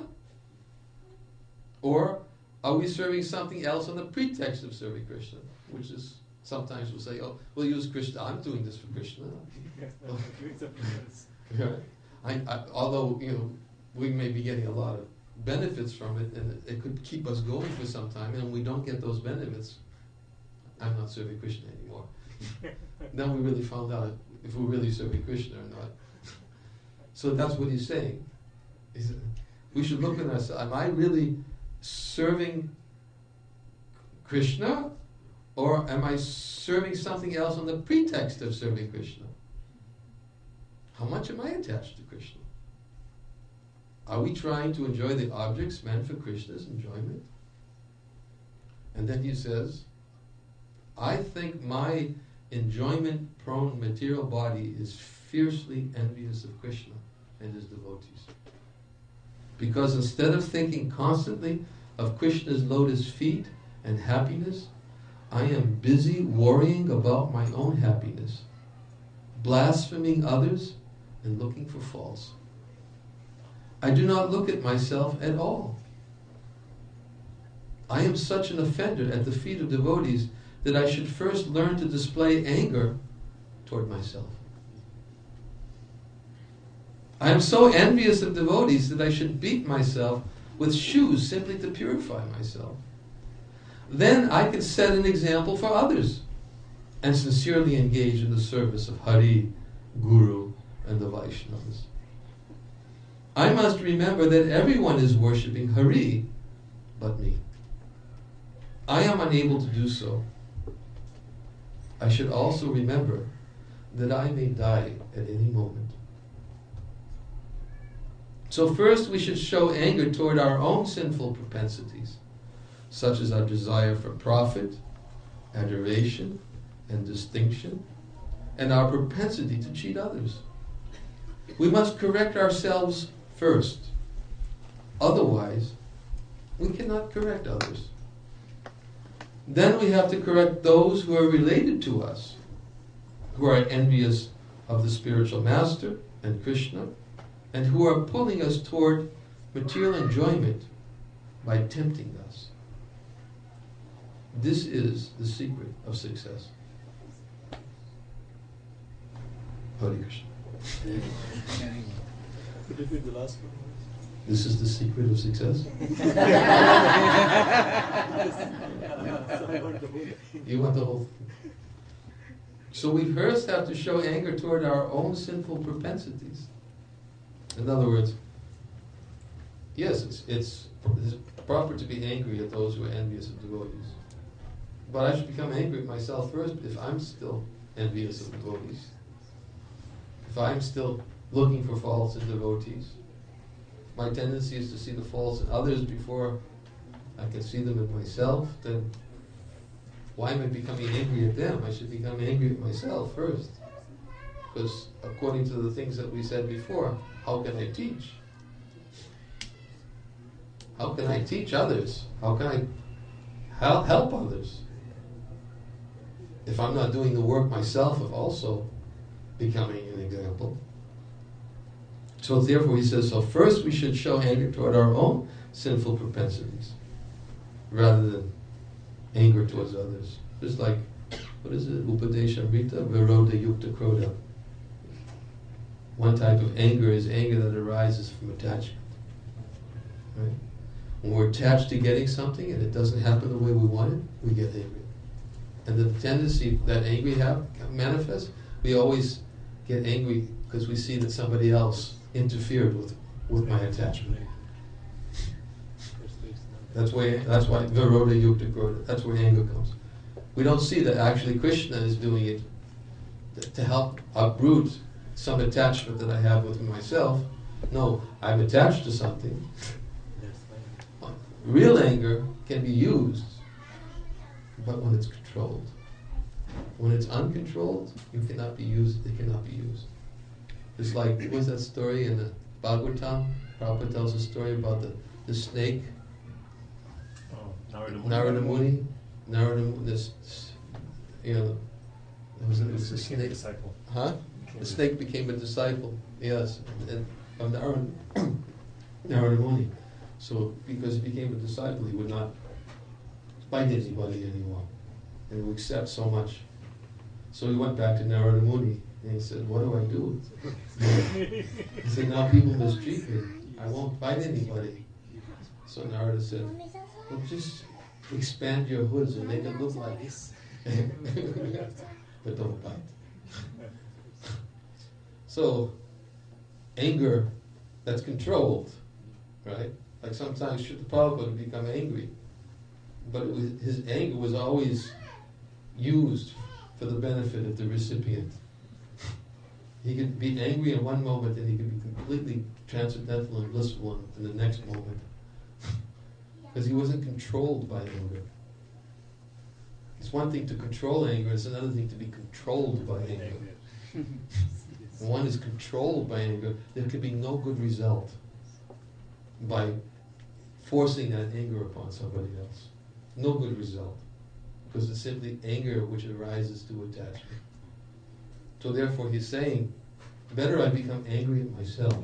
or are we serving something else on the pretext of serving Krishna, which is, sometimes we'll say, oh, we'll use Krishna, I'm doing this for Krishna. Right? I, I, although, you know, we may be getting a lot of benefits from it, and it, it could keep us going for some time, and when we don't get those benefits, I'm not serving Krishna anymore. Then we really found out if we're really serving Krishna or not. So that's what he's saying. He said, we should look at ourselves. Am I really serving Krishna, or am I serving something else on the pretext of serving Krishna? How much am I attached to Krishna? Are we trying to enjoy the objects meant for Krishna's enjoyment? And then he says, I think my enjoyment-prone material body is fiercely envious of Krishna and his devotees. Because instead of thinking constantly of Krishna's lotus feet and happiness, I am busy worrying about my own happiness, blaspheming others, and looking for faults. I do not look at myself at all. I am such an offender at the feet of devotees that I should first learn to display anger toward myself. I am so envious of devotees that I should beat myself with shoes simply to purify myself. Then I could set an example for others and sincerely engage in the service of Hari, Guru, and the Vaishnavas. I must remember that everyone is worshipping Hari but me. I am unable to do so. I should also remember that I may die at any moment. So first we should show anger toward our own sinful propensities, such as our desire for profit, adoration, and distinction, and our propensity to cheat others. We must correct ourselves first. Otherwise, we cannot correct others. Then we have to correct those who are related to us, who are envious of the spiritual master and Krishna, and who are pulling us toward material enjoyment by tempting us. This is the secret of success. Hare Krishna. Repeat the last one. This is the secret of success. You want the whole thing. So we first have to show anger toward our own sinful propensities. In other words, yes, it's, it's, it's proper to be angry at those who are envious of devotees. But I should become angry at myself first if I'm still envious of devotees. If I'm still looking for faults in devotees. My tendency is to see the faults in others before I can see them in myself. Then why am I becoming angry at them? I should become angry at myself first. Because according to the things that we said before, how can I teach? How can I teach others? How can I help, help others? If I'm not doing the work myself of also becoming an example. So therefore he says, so first we should show anger toward our own sinful propensities, rather than anger towards others. Just like, what is it, Upadeshamrita, Viroda Yukta Krodha. One type of anger is anger that arises from attachment. Right? When we're attached to getting something and it doesn't happen the way we want it, we get angry. And the tendency that angry have manifests, we always get angry because we see that somebody else interfered with with my attachment. That's why that's why Viroda Yukta Krodha, that's where anger comes. We don't see that actually Krishna is doing it to help uproot some attachment that I have with myself. No, I'm attached to something. Real anger can be used, but when it's controlled. When it's uncontrolled, you cannot be used, it cannot be used. It's like, what was that story in the Bhagavatam? Prabhupada tells a story about the, the snake, Oh, Narada Muni. Narada Muni. Narada Muni, this, you know, it was, it was a Became a snake. disciple. Huh? Became The a- snake became a disciple, yes. And of Narad- Narada Muni. So, because he became a disciple, he would not bite anybody anymore, and would accept so much. So he went back to Narada Muni, and he said, "What do I do?" He said, "Now people mistreat me. I won't bite anybody." So Narada said, "Well, just expand your hoods and make it look like this, but don't bite." So, anger that's controlled, right? Like sometimes Srila Prabhupada would become angry, but it was, his anger was always used for the benefit of the recipient. He could be angry in one moment and he could be completely transcendental and blissful in, in the next moment. Because he wasn't controlled by anger. It's one thing to control anger, it's another thing to be controlled by anger. When one is controlled by anger, there could be no good result by forcing that anger upon somebody else. No good result. Because it's simply anger which arises to attachment. So therefore he's saying, better I become angry at myself.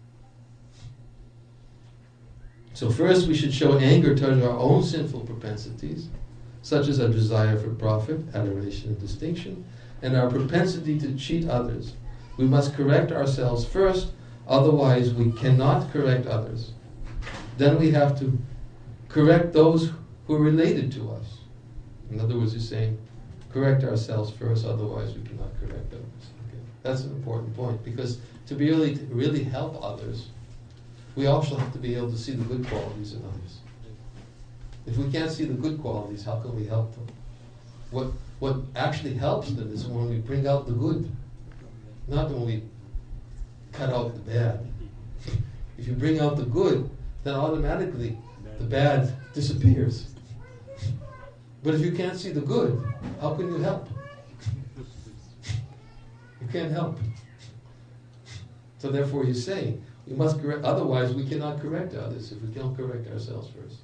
So first we should show anger towards our own sinful propensities, such as our desire for profit, adoration and distinction, and our propensity to cheat others. We must correct ourselves first, otherwise we cannot correct others. Then we have to correct those who are related to us. In other words, he's saying, correct ourselves first, otherwise we cannot correct others. Okay. That's an important point, because to be really, to really help others, we also have to be able to see the good qualities in others. If we can't see the good qualities, how can we help them? What what actually helps them is when we bring out the good, not when we cut out the bad. If you bring out the good, then automatically the bad disappears. But if you can't see the good, how can you help? You can't help. So therefore he's saying, we must correct, otherwise we cannot correct others if we don't correct ourselves first.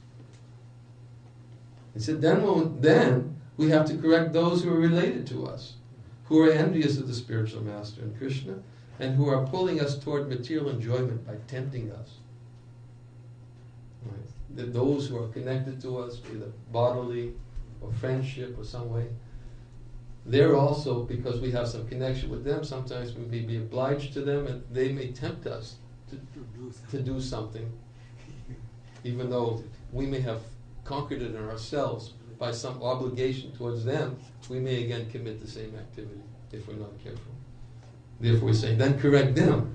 He said, then, when, then we have to correct those who are related to us, who are envious of the spiritual master and Krishna, and who are pulling us toward material enjoyment by tempting us. Right? That those who are connected to us, either bodily or friendship or some way, they're also, because we have some connection with them, sometimes we may be obliged to them, and they may tempt us to, to do something, even though we may have conquered it in ourselves by some obligation towards them. We may again commit the same activity if we're not careful. Therefore, we're saying, then correct them.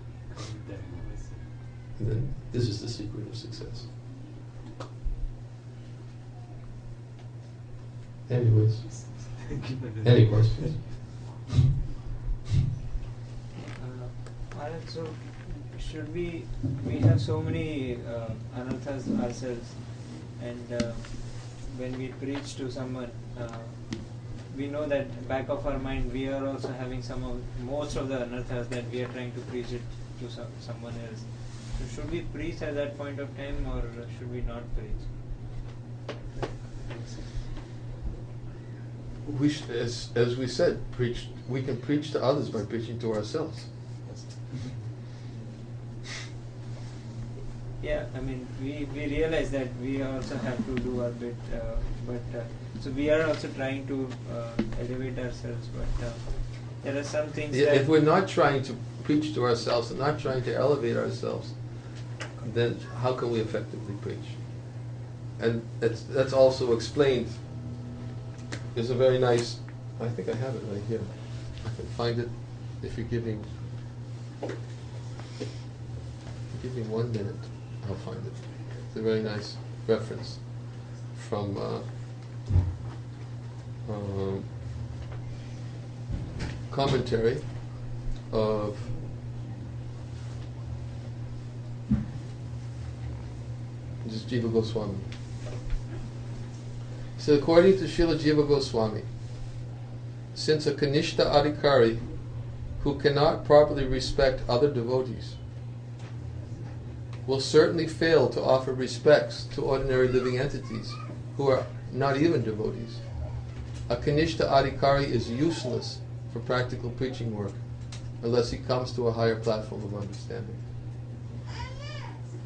And then this is the secret of success. Anyways, any questions? Uh, Maharaj, so should we, we have so many uh, anarthas ourselves, and uh, when we preach to someone, uh, we know that back of our mind we are also having some of, most of the anarthas that we are trying to preach it to some, someone else. So should we preach at that point of time, or should we not preach? We should, as, as we said, preach. We can preach to others by preaching to ourselves. Yeah, I mean, we, we realize that we also have to do our bit, uh, but uh, so we are also trying to uh, elevate ourselves, but uh, there are some things Yeah, that... if we're not trying to preach to ourselves and not trying to elevate ourselves, then how can we effectively preach? And that's, that's also explained. There's a very nice, I think I have it right here. I can find it if you give me, give me one minute, I'll find it. It's a very nice reference from uh, um, commentary of this is Jiva Goswami. So according to Srila Jiva Goswami, since a Kanishta Adhikari who cannot properly respect other devotees will certainly fail to offer respects to ordinary living entities who are not even devotees, a Kanishta Adhikari is useless for practical preaching work unless he comes to a higher platform of understanding.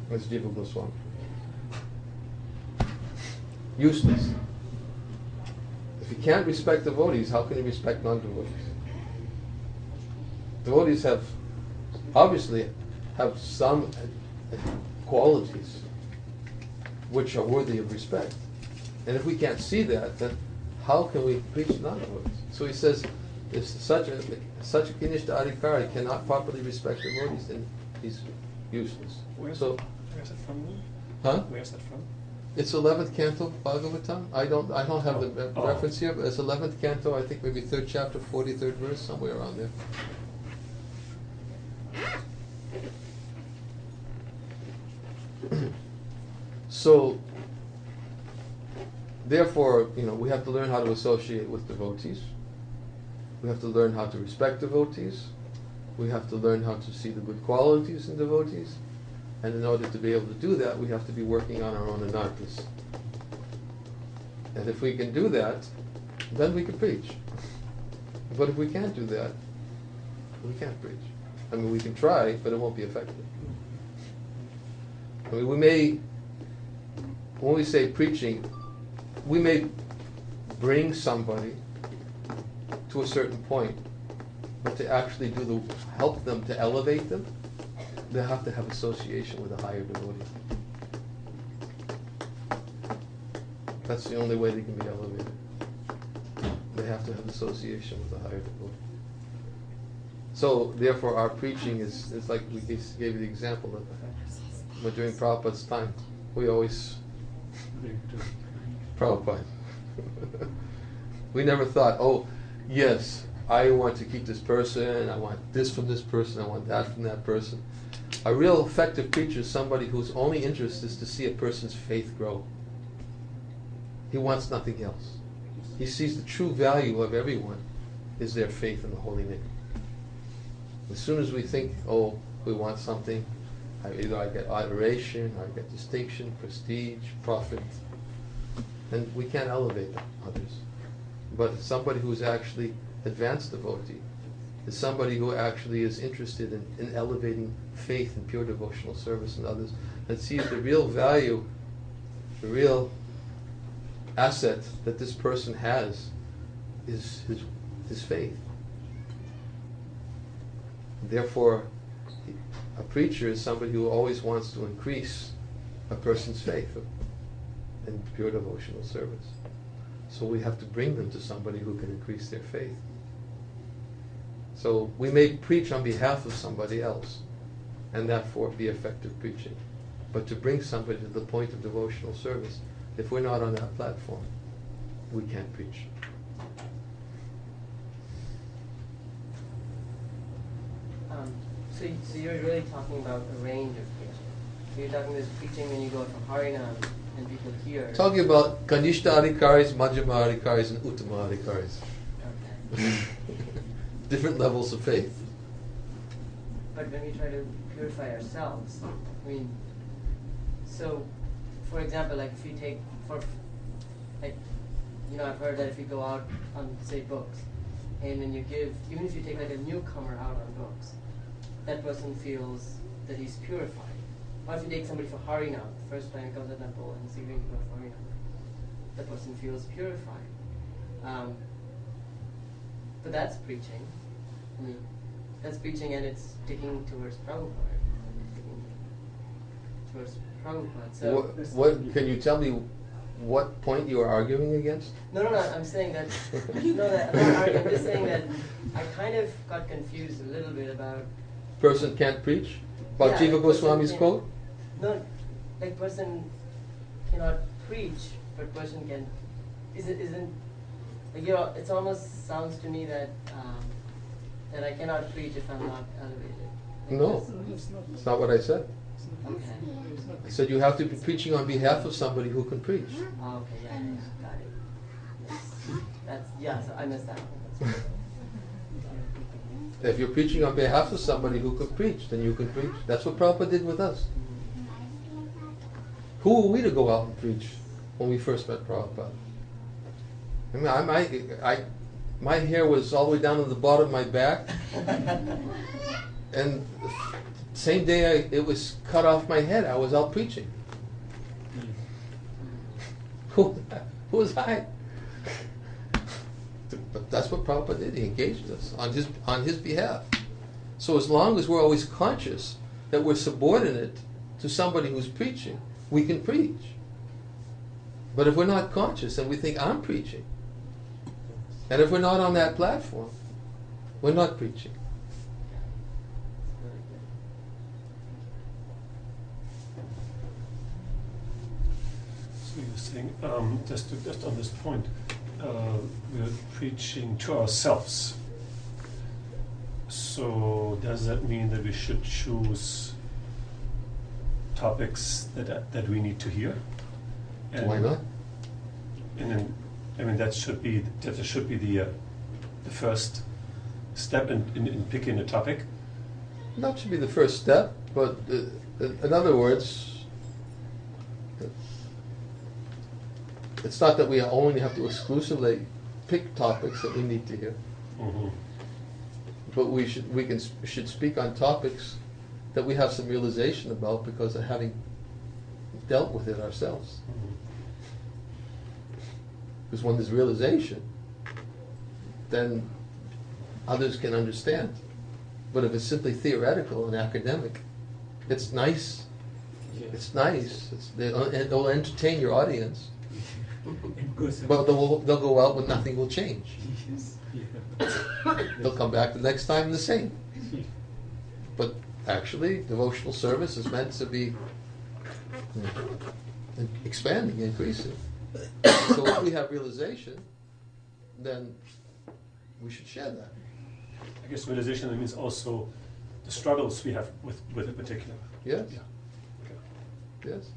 That's Jiva Goswami. Useless. If you can't respect devotees, how can you respect non-devotees? Devotees have, obviously, have some qualities which are worthy of respect. And if we can't see that, then how can we preach non-devotees? So he says, if such a such a Kinishta Adhikari cannot properly respect devotees, then he's useless. Where's, So, where's that from? huh? Where's that from? It's eleventh canto Bhagavatam. I don't I don't have the re- Oh. reference here, but it's eleventh canto. I think maybe third chapter, forty-third verse, somewhere around there. So, therefore, you know, we have to learn how to associate with devotees. We have to learn how to respect devotees. We have to learn how to see the good qualities in devotees. And in order to be able to do that, we have to be working on our own anarthas. And if we can do that, then we can preach. But if we can't do that, we can't preach. I mean, we can try, but it won't be effective. I mean, we may, when we say preaching, we may bring somebody to a certain point, but to actually do the, help them to elevate them, they have to have association with a higher devotee. That's the only way they can be elevated. They have to have association with a higher devotee. So, therefore, our preaching is, is like we gave you the example of but during Prabhupada's time, we always Prabhupada. We never thought, oh, yes, I want to keep this person, I want this from this person, I want that from that person. A real effective preacher is somebody whose only interest is to see a person's faith grow. He wants nothing else. He sees the true value of everyone is their faith in the holy name. As soon as we think, oh, we want something, either I get adoration, or I get distinction, prestige, profit, and we can't elevate others. But somebody who's actually advanced devotee is somebody who actually is interested in, in elevating faith and pure devotional service in others, and sees the real value, the real asset that this person has is his, his faith. Therefore, a preacher is somebody who always wants to increase a person's faith in pure devotional service. So we have to bring them to somebody who can increase their faith. So we may preach on behalf of somebody else, and therefore be effective preaching. But to bring somebody to the point of devotional service, if we're not on that platform, we can't preach. Um, so, y- so you're really talking about a range of preaching. So you're talking this preaching when you go for Harinam and people hear. Talking about Kanishta Adhikaris, Majjhima Adhikaris, and Uttama Adhikaris. Okay. Different levels of faith. But when we try to purify ourselves, I mean, so, for example, like if you take, for, like, you know, I've heard that if you go out on, say, books, and when you give, even if you take like a newcomer out on books, that person feels that he's purified. Or if you take somebody for Harinam, the first time he comes to the temple and sees you go for Harinam, that person feels purified. Um, but that's preaching. I mean, that's preaching, and it's taking towards Prabhupada. Taking towards Prabhupada. So What, what can you tell me what point you are arguing against? no, no, no. I'm saying that. no, that, I'm, not arguing, I'm just saying that I kind of got confused a little bit about. Person can't preach? About Yeah, Jiva person Goswami's can- quote? No, like person cannot preach, but person can. Isn't isn't like, you know? It almost sounds to me that um, that I cannot preach if I'm not elevated. Like No, that's- it's not what I said. Okay. I said you have to be preaching on behalf of somebody who can preach. Oh, okay. Yeah, yeah, yeah. Got it. Yes. That's yeah. So I missed that one. That's If you're preaching on behalf of somebody who can preach, then you can preach. That's what Prabhupada did with us. Who were we to go out and preach when we first met Prabhupada? I mean, I, my, I, my hair was all the way down to the bottom of my back, and same day I, it was cut off my head, I was out preaching. Who, who was I? But that's what Prabhupada did. He engaged us on his on his behalf. So as long as we're always conscious that we're subordinate to somebody who's preaching, we can preach. But if we're not conscious and we think I'm preaching, and if we're not on that platform, we're not preaching. So you're saying, um, just to, just on this point, uh, we're preaching to ourselves. So does that mean that we should choose topics that that we need to hear? And Why not? And then, I mean, that should be that should be the uh, the first step in, in, in picking a topic. That should be the first step, but uh, in other words, it's not that we only have to exclusively pick topics that we need to hear, Mm-hmm. but we should we can should speak on topics that we have some realization about because of having dealt with it ourselves. Mm-hmm. Because when there's realization, then others can understand. But if it's simply theoretical and academic, it's nice. It's nice. It's, they'll, it'll entertain your audience. But they'll, they'll go out, but nothing will change. They'll come back the next time the same. But actually, devotional service is meant to be you know, expanding, increasing. So if we have realization, then we should share that. I guess realization means also the struggles we have with, with a particular. Yes? Yeah. Okay. Yes?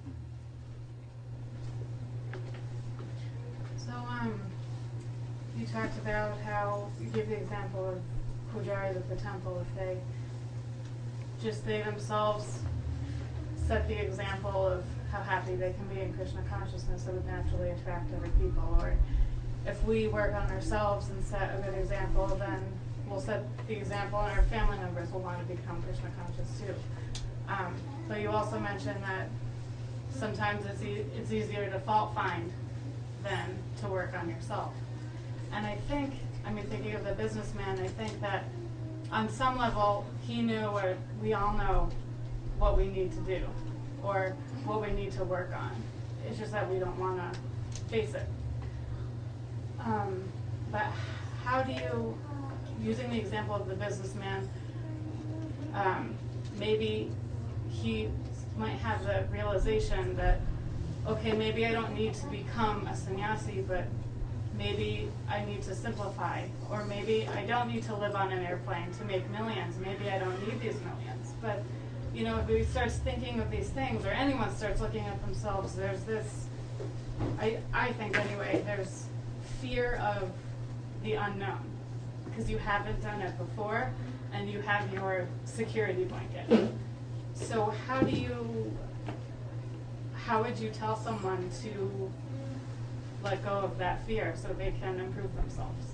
So, um, you talked about how you give the example of pujaris at the temple, if they just they themselves set the example of how happy they can be in Krishna consciousness, it would naturally attract other people. Or if we work on ourselves and set a good example, then we'll set the example and our family members will want to become Krishna conscious too. Um, but you also mentioned that sometimes it's, e- it's easier to fault find than to work on yourself. And I think, I mean, thinking of the businessman, I think that on some level he knew, or we all know, what we need to do or what we need to work on. It's just that we don't want to face it. Um, but how do you, using the example of the businessman, um, maybe he might have the realization that, okay, maybe I don't need to become a sannyasi, but maybe I need to simplify, or maybe I don't need to live on an airplane to make millions. Maybe I don't need these millions. But you know, if he starts thinking of these things, or anyone starts looking at themselves, there's this, I, I think anyway, there's fear of the unknown, because you haven't done it before, and you have your security blanket. So how do you, how would you tell someone to let go of that fear so they can improve themselves?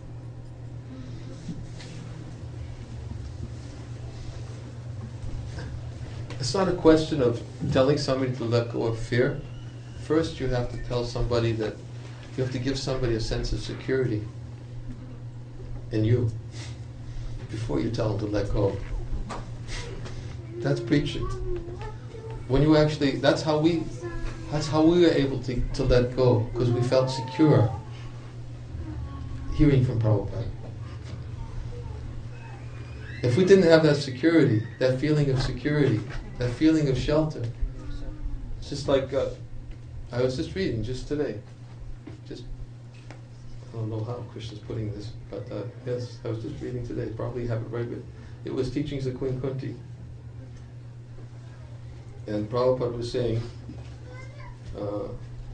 It's not a question of telling somebody to let go of fear. First, you have to tell somebody that you have to give somebody a sense of security in you before you tell them to let go. That's preaching. When you actually, that's how we, that's how we were able to, to let go, because we felt secure hearing from Prabhupada. If we didn't have that security, that feeling of security, that feeling of shelter, it's just like, uh, I was just reading just today, just, I don't know how Krishna's putting this, but uh, yes, I was just reading today, probably have it right with, it was Teachings of Queen Kunti. And Prabhupada was saying, uh,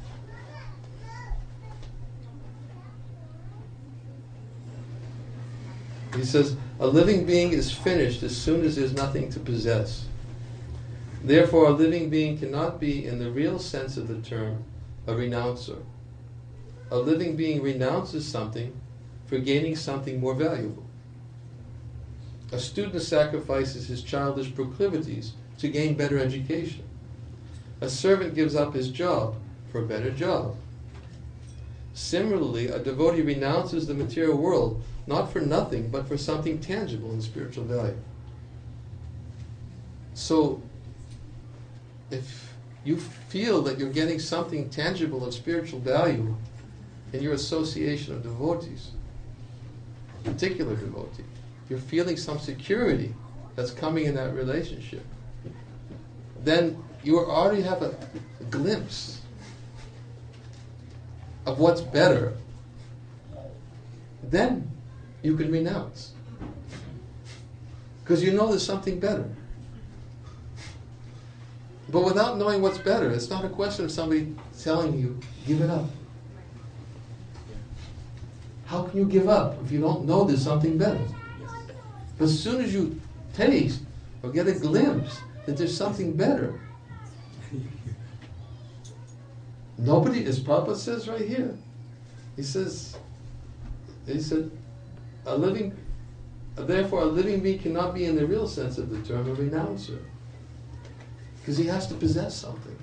he says, a living being is finished as soon as there's nothing to possess. Therefore, a living being cannot be, in the real sense of the term, a renouncer. A living being renounces something for gaining something more valuable. A student sacrifices his childish proclivities to gain better education. A servant gives up his job for a better job. Similarly, a devotee renounces the material world not for nothing, but for something tangible and spiritual value. So, if you feel that you're getting something tangible of spiritual value in your association of devotees, a particular devotee, you're feeling some security that's coming in that relationship, then you already have a, a glimpse of what's better. Then you can renounce. Because you know there's something better. But without knowing what's better, it's not a question of somebody telling you, give it up. How can you give up if you don't know there's something better? But as soon as you taste or get a glimpse that there's something better, nobody, as Prabhupada says right here, he says, he said, a living, therefore a living being cannot be in the real sense of the term a renouncer. Because he has to possess something.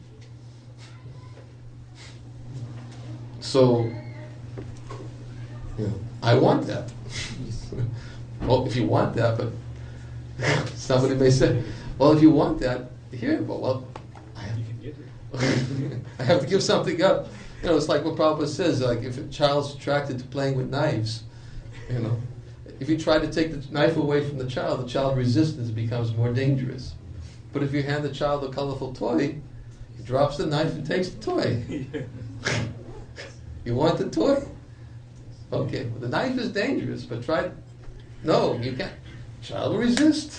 So, you know, I want that. Well, if you want that, but somebody may say, well, if you want that, here, but well, I have, I have to give something up. You know, it's like what Prabhupada says, like if a child's attracted to playing with knives, you know, if you try to take the knife away from the child, the child resistance becomes more dangerous. But if you hand the child a colorful toy, he drops the knife and takes the toy. You want the toy? Okay, well, the knife is dangerous, but try. No, you can't. Child will resist.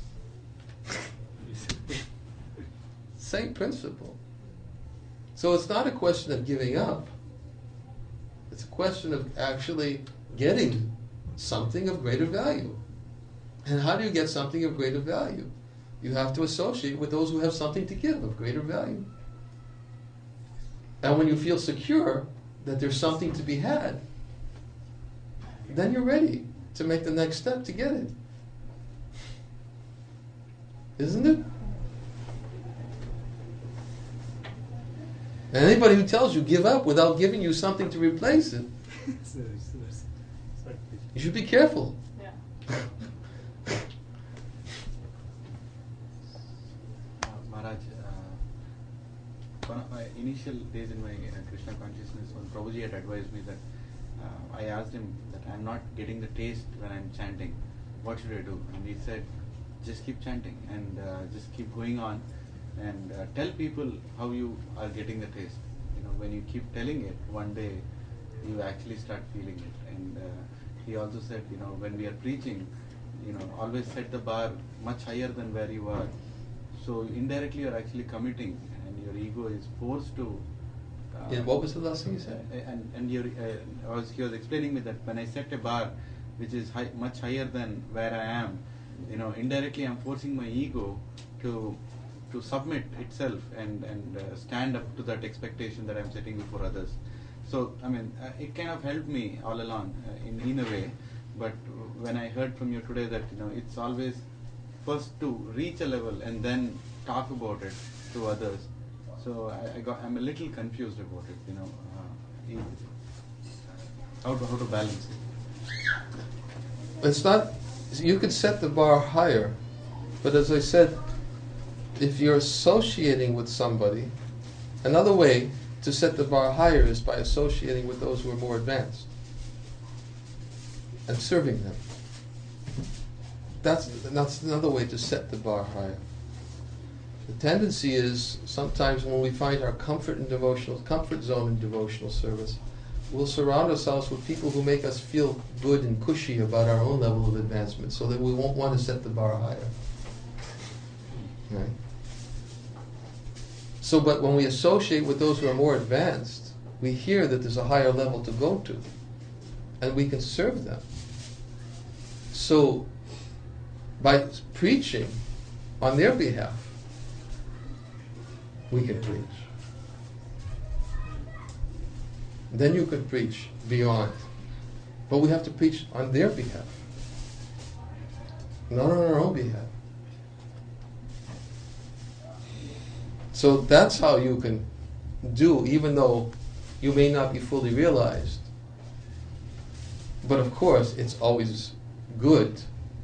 Same principle. So it's not a question of giving up. It's a question of actually getting something of greater value. And how do you get something of greater value? You have to associate with those who have something to give of greater value. And when you feel secure that there's something to be had, then you're ready to make the next step to get it. Isn't it? And anybody who tells you give up without giving you something to replace it, you should be careful. Yeah. Maharaj, uh, one of my initial days in my uh, Krishna consciousness, when Prabhuji had advised me that uh, I asked him that I'm not getting the taste when I'm chanting. What should I do? And he said, just keep chanting and uh, just keep going on and uh, tell people how you are getting the taste. You know, when you keep telling it, one day you actually start feeling it. And uh, he also said, you know, when we are preaching, you know, always set the bar much higher than where you are. So indirectly you are actually committing, and your ego is forced to. Uh, And what was the last thing you said? Uh, and and your, uh, was, he was explaining me that when I set a bar which is high, much higher than where I am, you know, indirectly I'm forcing my ego to to submit itself and and uh, stand up to that expectation that I'm setting before others. So I mean, uh, it kind of helped me all along uh, in in a way. But when I heard from you today that you know it's always first to reach a level and then talk about it to others. So I, I got I'm a little confused about it. You know, uh, how to how to balance it. It's not. You could set the bar higher, but as I said, if you're associating with somebody, another way to set the bar higher is by associating with those who are more advanced and serving them. That's that's another way to set the bar higher. The tendency is sometimes when we find our comfort in devotional comfort zone in devotional service, we'll surround ourselves with people who make us feel good and cushy about our own level of advancement, so that we won't want to set the bar higher. Right? So, but when we associate with those who are more advanced, we hear that there's a higher level to go to, and we can serve them. So, by preaching on their behalf, we can preach. Then you can preach beyond. But we have to preach on their behalf, not on our own behalf. So that's how you can do, even though you may not be fully realized. But of course, it's always good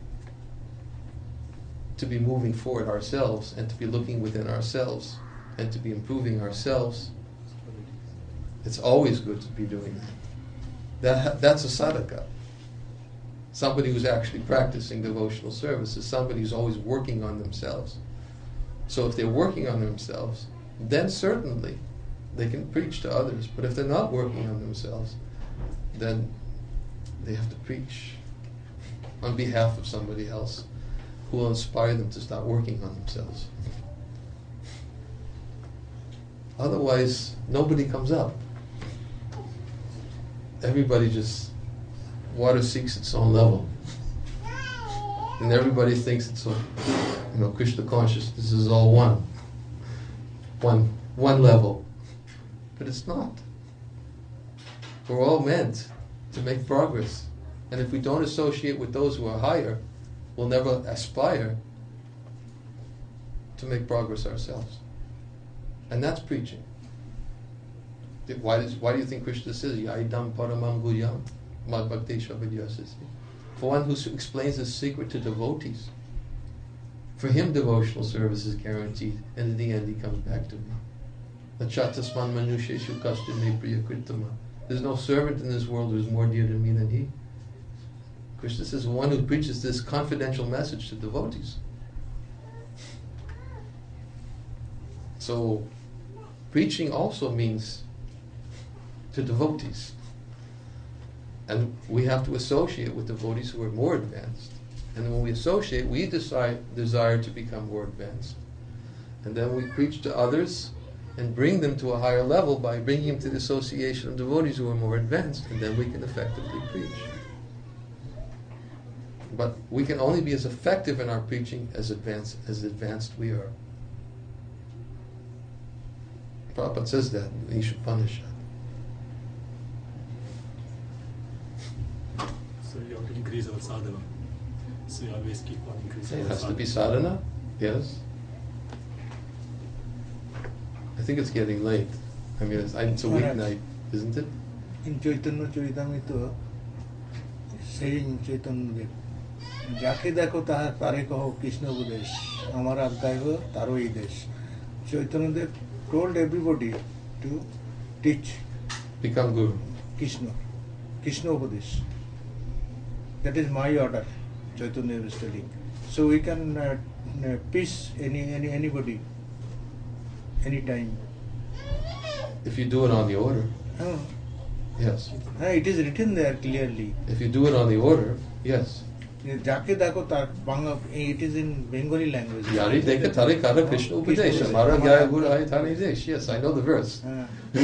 to be moving forward ourselves and to be looking within ourselves and to be improving ourselves. It's always good to be doing that. That that's a sadhaka. Somebody who's actually practicing devotional service is somebody who's always working on themselves. So if they're working on themselves, then certainly they can preach to others. But if they're not working on themselves, then they have to preach on behalf of somebody else who will inspire them to start working on themselves. Otherwise, nobody comes up. Everybody just, water seeks its own level. And everybody thinks it's, a, you know, Krishna consciousness is all one. One, one level. But it's not. We're all meant to make progress. And if we don't associate with those who are higher, we'll never aspire to make progress ourselves. And that's preaching. Why, does, why do you think Krishna says, Yaidam paramam guhyam mad bhaktesha vidyasasi? For one who explains the secret to devotees. For him, devotional service is guaranteed, and in the end, he comes back to me. Nachatasman manusheshu kashya me priya kritama. There's no servant in this world who is more dear to me than he. Krishna says, one who preaches this confidential message to devotees. So, preaching also means to devotees. And we have to associate with devotees who are more advanced. And when we associate, we decide, desire to become more advanced. And then we preach to others and bring them to a higher level by bringing them to the association of devotees who are more advanced. And then we can effectively preach. But we can only be as effective in our preaching as advanced as advanced we are. Prabhupada says that in the Ishopanishad. So you have to increase our sadhana. So you always keep on increasing It our has sadhana. to be sadhana, yes. I think it's getting late. I mean, it's, it's a weeknight, isn't it? In Chaitanya Charitamrita, saying Chaitanya, যাকে দেখো তাহা তারে কহ কৃষ্ণ উপদেশ আমার আজ্ঞায় তারই দেশ. Chaitanya told everybody to teach Become Guru. Krishna, Krishna Upadesh. That is my order, Chaitanya is telling. So we can uh, uh, peace any, any anybody, anytime. If you do it on the order, Oh. yes. Uh, it is written there clearly. If you do it on the order, yes. যাকে দেখো তার Bangla, it is in Bengali language. Yari dekha tare kara Krishna upadesh. Amara gaya guru hai thani desh. Yes, I know the verse. Uh.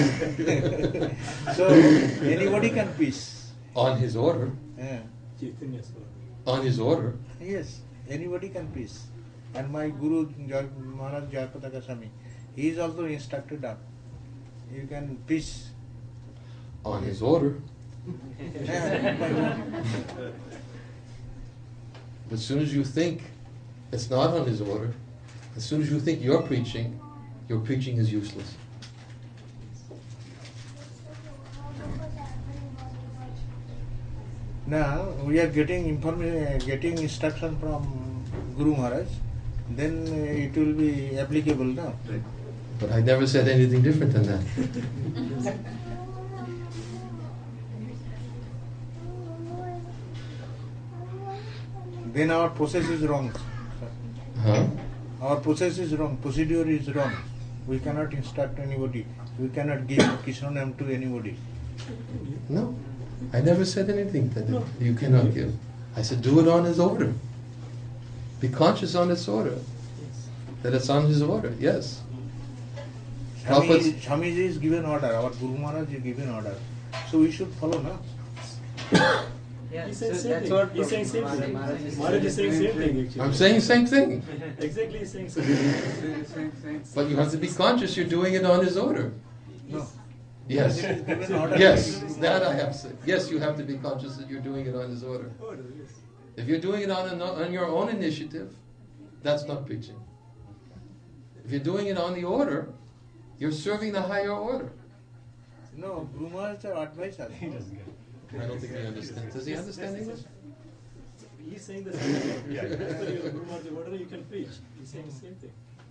So anybody can peace. On his order. Yeah. Chaitanya's word. On his order. Yes, anybody can peace. And my Guru Jai- Maharaj Jayapataka Swami, he is also instructed up. You can peace. On his order. But as soon as you think it's not on his order, as soon as you think you're preaching, your preaching is useless. Now we are getting information, getting instruction from Guru Maharaj, then uh, it will be applicable now. But I never said anything different than that. Then our process is wrong. Huh? Our process is wrong, procedure is wrong. We cannot instruct anybody. We cannot give Krishna name to anybody. No, I never said anything that you cannot give. I said do it on his order. Be conscious on its order. That it's on his order, yes. Swami, Swamiji is given order, our Guru Maharaj is given order. So we should follow, no? Yeah, He's so saying same that's thing. what He's saying same Maharaj- thing. Maharaj is Maharaj is saying same thing actually. I'm saying same thing. Exactly he's saying same thing. But you have to be conscious you're doing it on his order. No. Yes. It is given order. Yes, that I have said. Yes, you have to be conscious that you're doing it on his order. Order, yes. If you're doing it on, an, on your own initiative, that's not preaching. If you're doing it on the order, you're serving the higher order. No, Guru Maharaj advice us. He doesn't get it. I don't think he understands. Does he understand English? He's saying the same thing. Yeah. As per your Guru Maharaj order, you can preach. He's saying the same thing.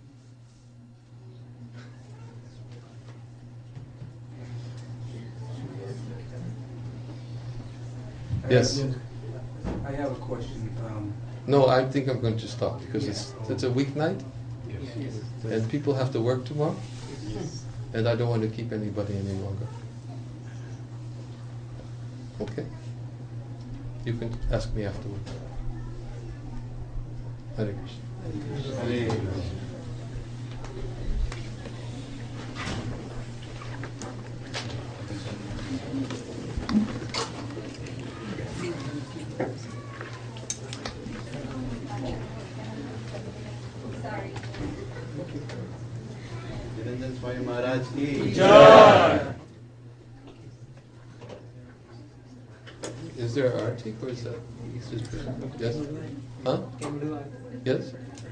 Yes. I have a question. Um, No, I think I'm going to stop because it's it's a weeknight yes. and people have to work tomorrow, Yes. and I don't want to keep anybody any longer. Okay? You can ask me afterwards. Hare Krishna. Hare Krishna. Niranjan Swami Maharaj ki Jai. Is there artik or is that? Yes? Huh? Yes?